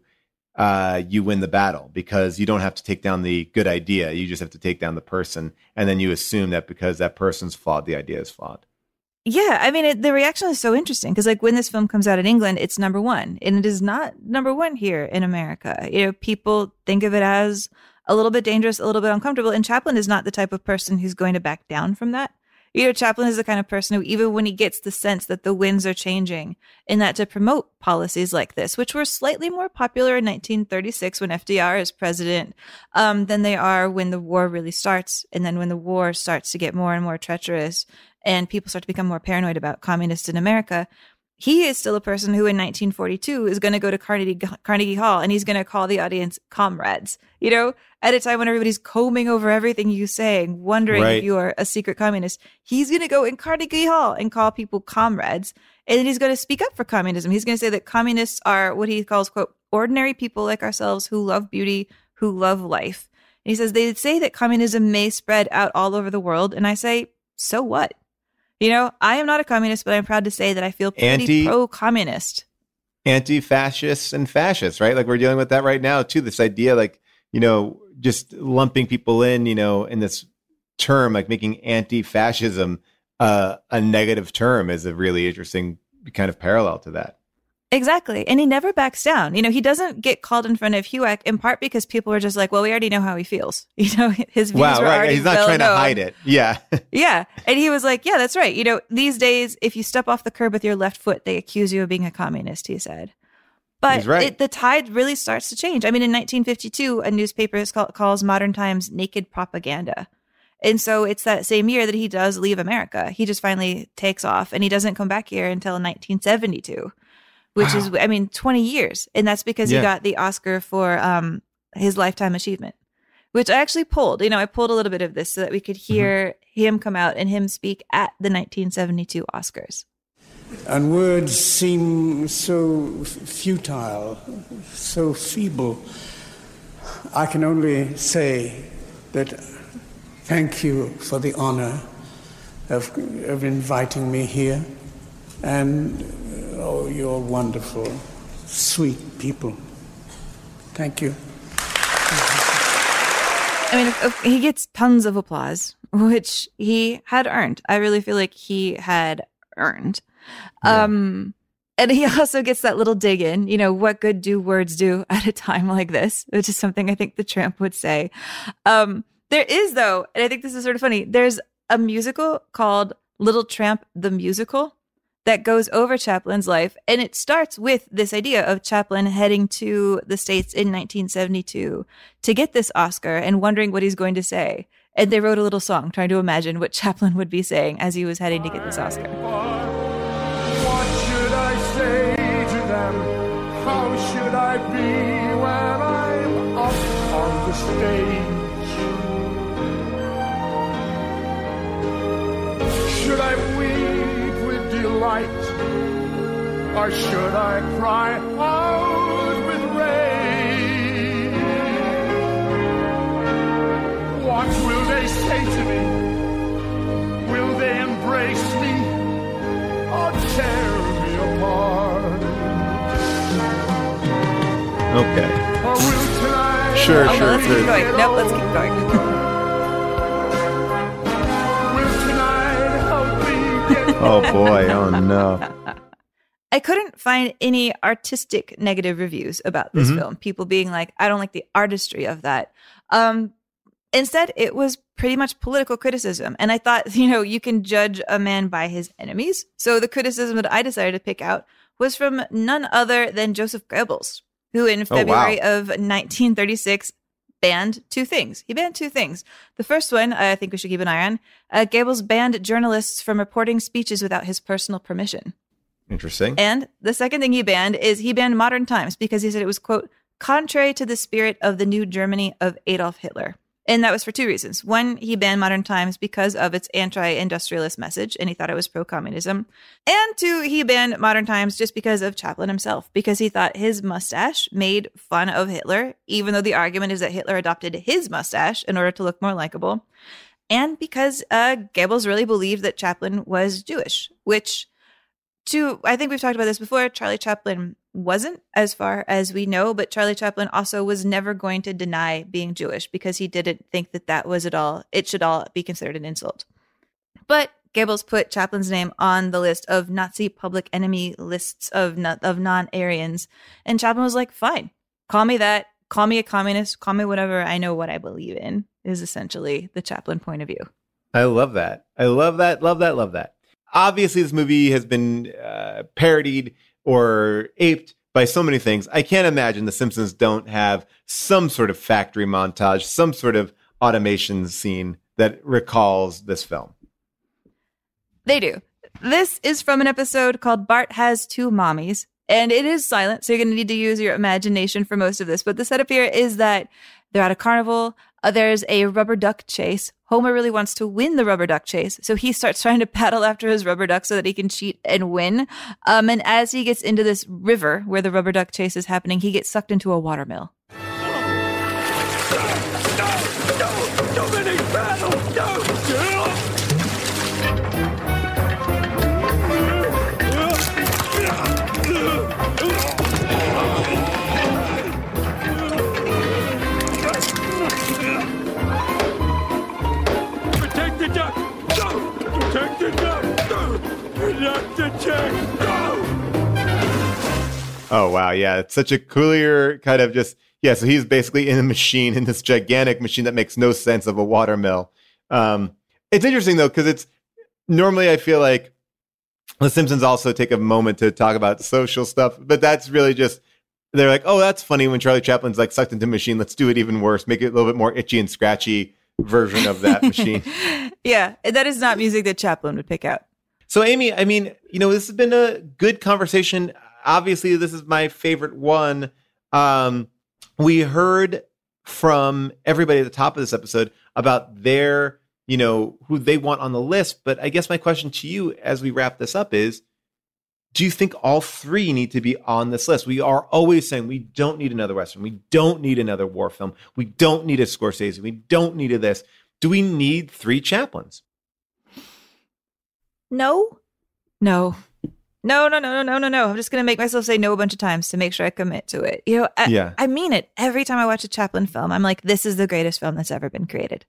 uh, you win the battle, because you don't have to take down the good idea. You just have to take down the person. And then you assume that because that person's flawed, the idea is flawed. Yeah, I mean, it, the reaction is so interesting because, like, when this film comes out in England, it's number one, and it is not number one here in America. You know, people think of it as a little bit dangerous, a little bit uncomfortable, and Chaplin is not the type of person who's going to back down from that. You know, Chaplin is the kind of person who, even when he gets the sense that the winds are changing, and that to promote policies like this, which were slightly more popular in nineteen thirty-six when F D R is president, um, than they are when the war really starts, and then when the war starts to get more and more treacherous, and people start to become more paranoid about communists in America. He is still a person who in nineteen forty-two is going to go to Carnegie, Carnegie Hall, and he's going to call the audience comrades, you know, at a time when everybody's combing over everything you're saying, wondering Right. if you are a secret communist. He's going to go in Carnegie Hall and call people comrades. And then he's going to speak up for communism. He's going to say that communists are what he calls, quote, ordinary people like ourselves who love beauty, who love life. And he says, they say that communism may spread out all over the world. And I say, so what? You know, I am not a communist, but I'm proud to say that I feel pretty Anti- pro-communist. Anti-fascists and fascists, right? Like we're dealing with that right now too. This idea, like, you know, just lumping people in, you know, in this term, like making anti-fascism uh, a negative term is a really interesting kind of parallel to that. Exactly. And he never backs down. You know, he doesn't get called in front of HUAC in part because people are just like, well, we already know how he feels. You know, his views Wow, were right. already He's not well trying to known. hide it. Yeah. Yeah. And he was like, yeah, that's right. You know, these days, if you step off the curb with your left foot, they accuse you of being a communist, he said. But He's right. it, the tide really starts to change. I mean, in nineteen fifty-two, a newspaper is call, calls Modern Times naked propaganda. And so it's that same year that he does leave America. He just finally takes off, and he doesn't come back here until nineteen seventy-two, which Wow. is, I mean, twenty years. And that's because Yeah. he got the Oscar for um, his Lifetime Achievement, which I actually pulled. You know, I pulled a little bit of this so that we could hear him come out and him speak at the nineteen seventy-two Oscars. And words seem so f- futile, so feeble. I can only say that thank you for the honor of, of inviting me here. And, oh, you're wonderful, sweet people. Thank you. I mean, if, if he gets tons of applause, which he had earned. I really feel like he had earned. Um, and he also gets that little dig in, you know, what good do words do at a time like this, which is something I think the Tramp would say. Um, there is, though, and I think this is sort of funny, there's a musical called Little Tramp the Musical that goes over Chaplin's life. And it starts with this idea of Chaplin heading to the States in nineteen seventy-two to get this Oscar and wondering what he's going to say. And they wrote a little song trying to imagine what Chaplin would be saying as he was heading to get this Oscar. What should I say to them? How should I be when I'm up on the stage? Should I weep with delight? Or should I cry out with rage? What will they say to me? Will they embrace me? Or tear me apart? Okay. Or will tonight Sure, Oh, no, sure. let's keep sure. going. Nope, let's keep going. will tonight help me get Oh boy. Oh no. I couldn't find any artistic negative reviews about this Mhm. film. People being like, I don't like the artistry of that. Um, instead, it was pretty much political criticism. And I thought, you know, you can judge a man by his enemies. So the criticism that I decided to pick out was from none other than Joseph Goebbels, who in Oh, wow. February of nineteen thirty-six banned two things. He banned two things. The first one, I think we should keep an eye on, uh, Goebbels banned journalists from reporting speeches without his personal permission. Interesting. And the second thing he banned is he banned Modern Times because he said it was, quote, contrary to the spirit of the new Germany of Adolf Hitler. And that was for two reasons. One, he banned Modern Times because of its anti-industrialist message, and he thought it was pro-communism. And two, he banned Modern Times just because of Chaplin himself, because he thought his mustache made fun of Hitler, even though the argument is that Hitler adopted his mustache in order to look more likable. And because uh, Goebbels really believed that Chaplin was Jewish, which, to I think we've talked about this before, Charlie Chaplin wasn't, as far as we know, but Charlie Chaplin also was never going to deny being Jewish because he didn't think that that was at all, it should all be considered an insult. But Goebbels put Chaplin's name on the list of Nazi public enemy lists of, of non-Aryans, and Chaplin was like, fine, call me that, call me a communist, call me whatever, I know what I believe in, is essentially the Chaplin point of view. I love that. I love that, love that, love that. Obviously, this movie has been uh, parodied or aped by so many things. I can't imagine The Simpsons don't have some sort of factory montage, some sort of automation scene that recalls this film. They do. This is from an episode called Bart Has Two Mommies, and it is silent, so you're going to need to use your imagination for most of this. But the setup here is that they're at a carnival. Uh, there's a rubber duck chase. Homer really wants to win the rubber duck chase, so he starts trying to paddle after his rubber duck so that he can cheat and win. Um, and as he gets into this river where the rubber duck chase is happening, he gets sucked into a watermill. Dominic, battle! No! Protect the duck! Go! Protect the duck! Go! Protect the duck! Go! Oh, wow. Yeah. It's such a clear kind of just, yeah. So he's basically in a machine, in this gigantic machine that makes no sense of a watermill. Um, it's interesting, though, because it's normally I feel like The Simpsons also take a moment to talk about social stuff, but that's really just, they're like, oh, that's funny when Charlie Chaplin's like sucked into a machine. Let's do it even worse. Make it a little bit more itchy and scratchy version of that machine. Yeah, that is not music that Chaplin would pick out. So, Amy, I mean, you know, this has been a good conversation. Obviously, this is my favorite one. Um, we heard from everybody at the top of this episode about their, you know, who they want on the list. But I guess my question to you as we wrap this up is, do you think all three need to be on this list? We are always saying we don't need another Western. We don't need another war film. We don't need a Scorsese. We don't need a this. Do we need three Chaplins? No. No. No, no, no, no, no, no, no. I'm just going to make myself say no a bunch of times to make sure I commit to it. You know, I, yeah. I mean it. Every time I watch a Chaplin film, I'm like, this is the greatest film that's ever been created.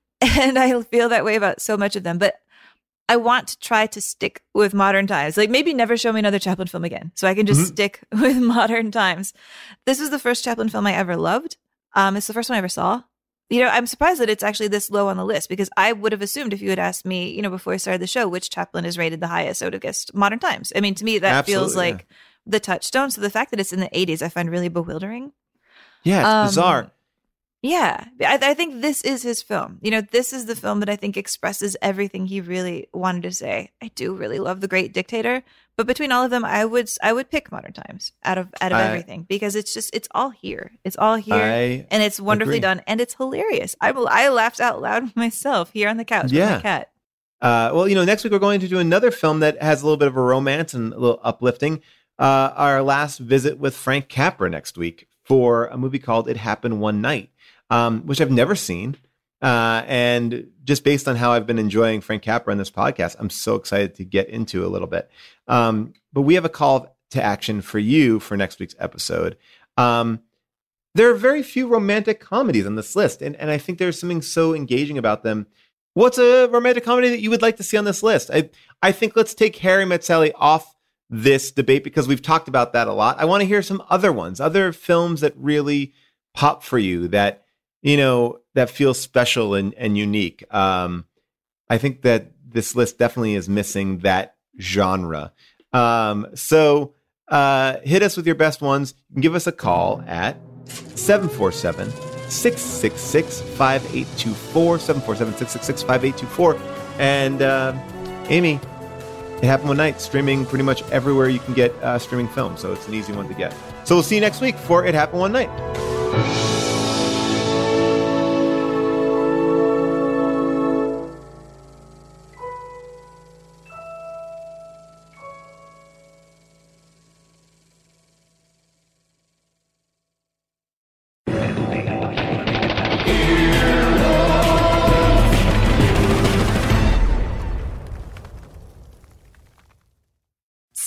And I feel that way about so much of them. But I want to try to stick with Modern Times. Like, maybe never show me another Chaplin film again, so I can just mm-hmm. stick with Modern Times. This was the first Chaplin film I ever loved. Um, it's the first one I ever saw. You know, I'm surprised that it's actually this low on the list, because I would have assumed if you had asked me, you know, before I started the show, which Chaplin is rated the highest, I would have guessed Modern Times. I mean, to me, that Absolutely, feels like yeah. the touchstone. So the fact that it's in the eighties, I find really bewildering. Yeah, it's um, bizarre. Yeah, I, I think this is his film. You know, this is the film that I think expresses everything he really wanted to say. I do really love The Great Dictator, but between all of them, I would I would pick Modern Times out of out of I, everything, because it's just it's all here. It's all here, I and it's wonderfully agree. done, and it's hilarious. I will I laughed out loud myself here on the couch Yeah. with my cat. Uh, well, you know, next week we're going to do another film that has a little bit of a romance and a little uplifting. Uh, our last visit with Frank Capra next week for a movie called It Happened One Night. Um, which I've never seen. Uh, and just based on how I've been enjoying Frank Capra in this podcast, I'm so excited to get into a little bit. Um, but we have a call to action for you for next week's episode. Um, there are very few romantic comedies on this list, and, and I think there's something so engaging about them. What's a romantic comedy that you would like to see on this list? I, I think let's take Harry Met Sally off this debate, because we've talked about that a lot. I want to hear some other ones, other films that really pop for you, that you know, that feels special and, and unique. Um, I think that this list definitely is missing that genre. Um, so uh, hit us with your best ones. You can give us a call at seven four seven, six six six, five eight two four, seven four seven, six six six, five eight two four. And uh, Amy, It Happened One Night, streaming pretty much everywhere you can get uh, streaming films. So it's an easy one to get. So we'll see you next week for It Happened One Night.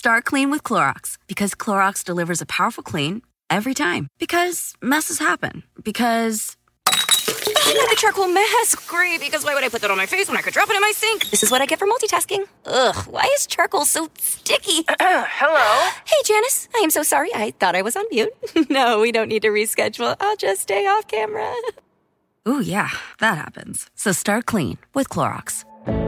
Start clean with Clorox because Clorox delivers a powerful clean every time. Because messes happen. Because I got the charcoal mask. Great, because why would I put that on my face when I could drop it in my sink? This is what I get for multitasking. Ugh, why is charcoal so sticky? Hello? Hey, Janice. I am so sorry. I thought I was on mute. No, we don't need to reschedule. I'll just stay off camera. Ooh, yeah, that happens. So start clean with Clorox.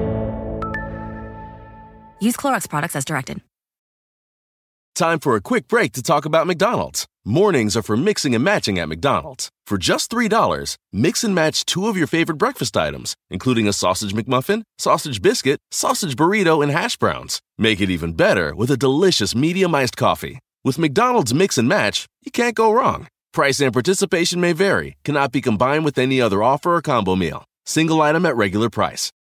Use Clorox products as directed. Time for a quick break to talk about McDonald's. Mornings are for mixing and matching at McDonald's. For just three dollars, mix and match two of your favorite breakfast items, including a sausage McMuffin, sausage biscuit, sausage burrito, and hash browns. Make it even better with a delicious medium iced coffee. With McDonald's Mix and Match, you can't go wrong. Price and participation may vary, cannot be combined with any other offer or combo meal. Single item at regular price.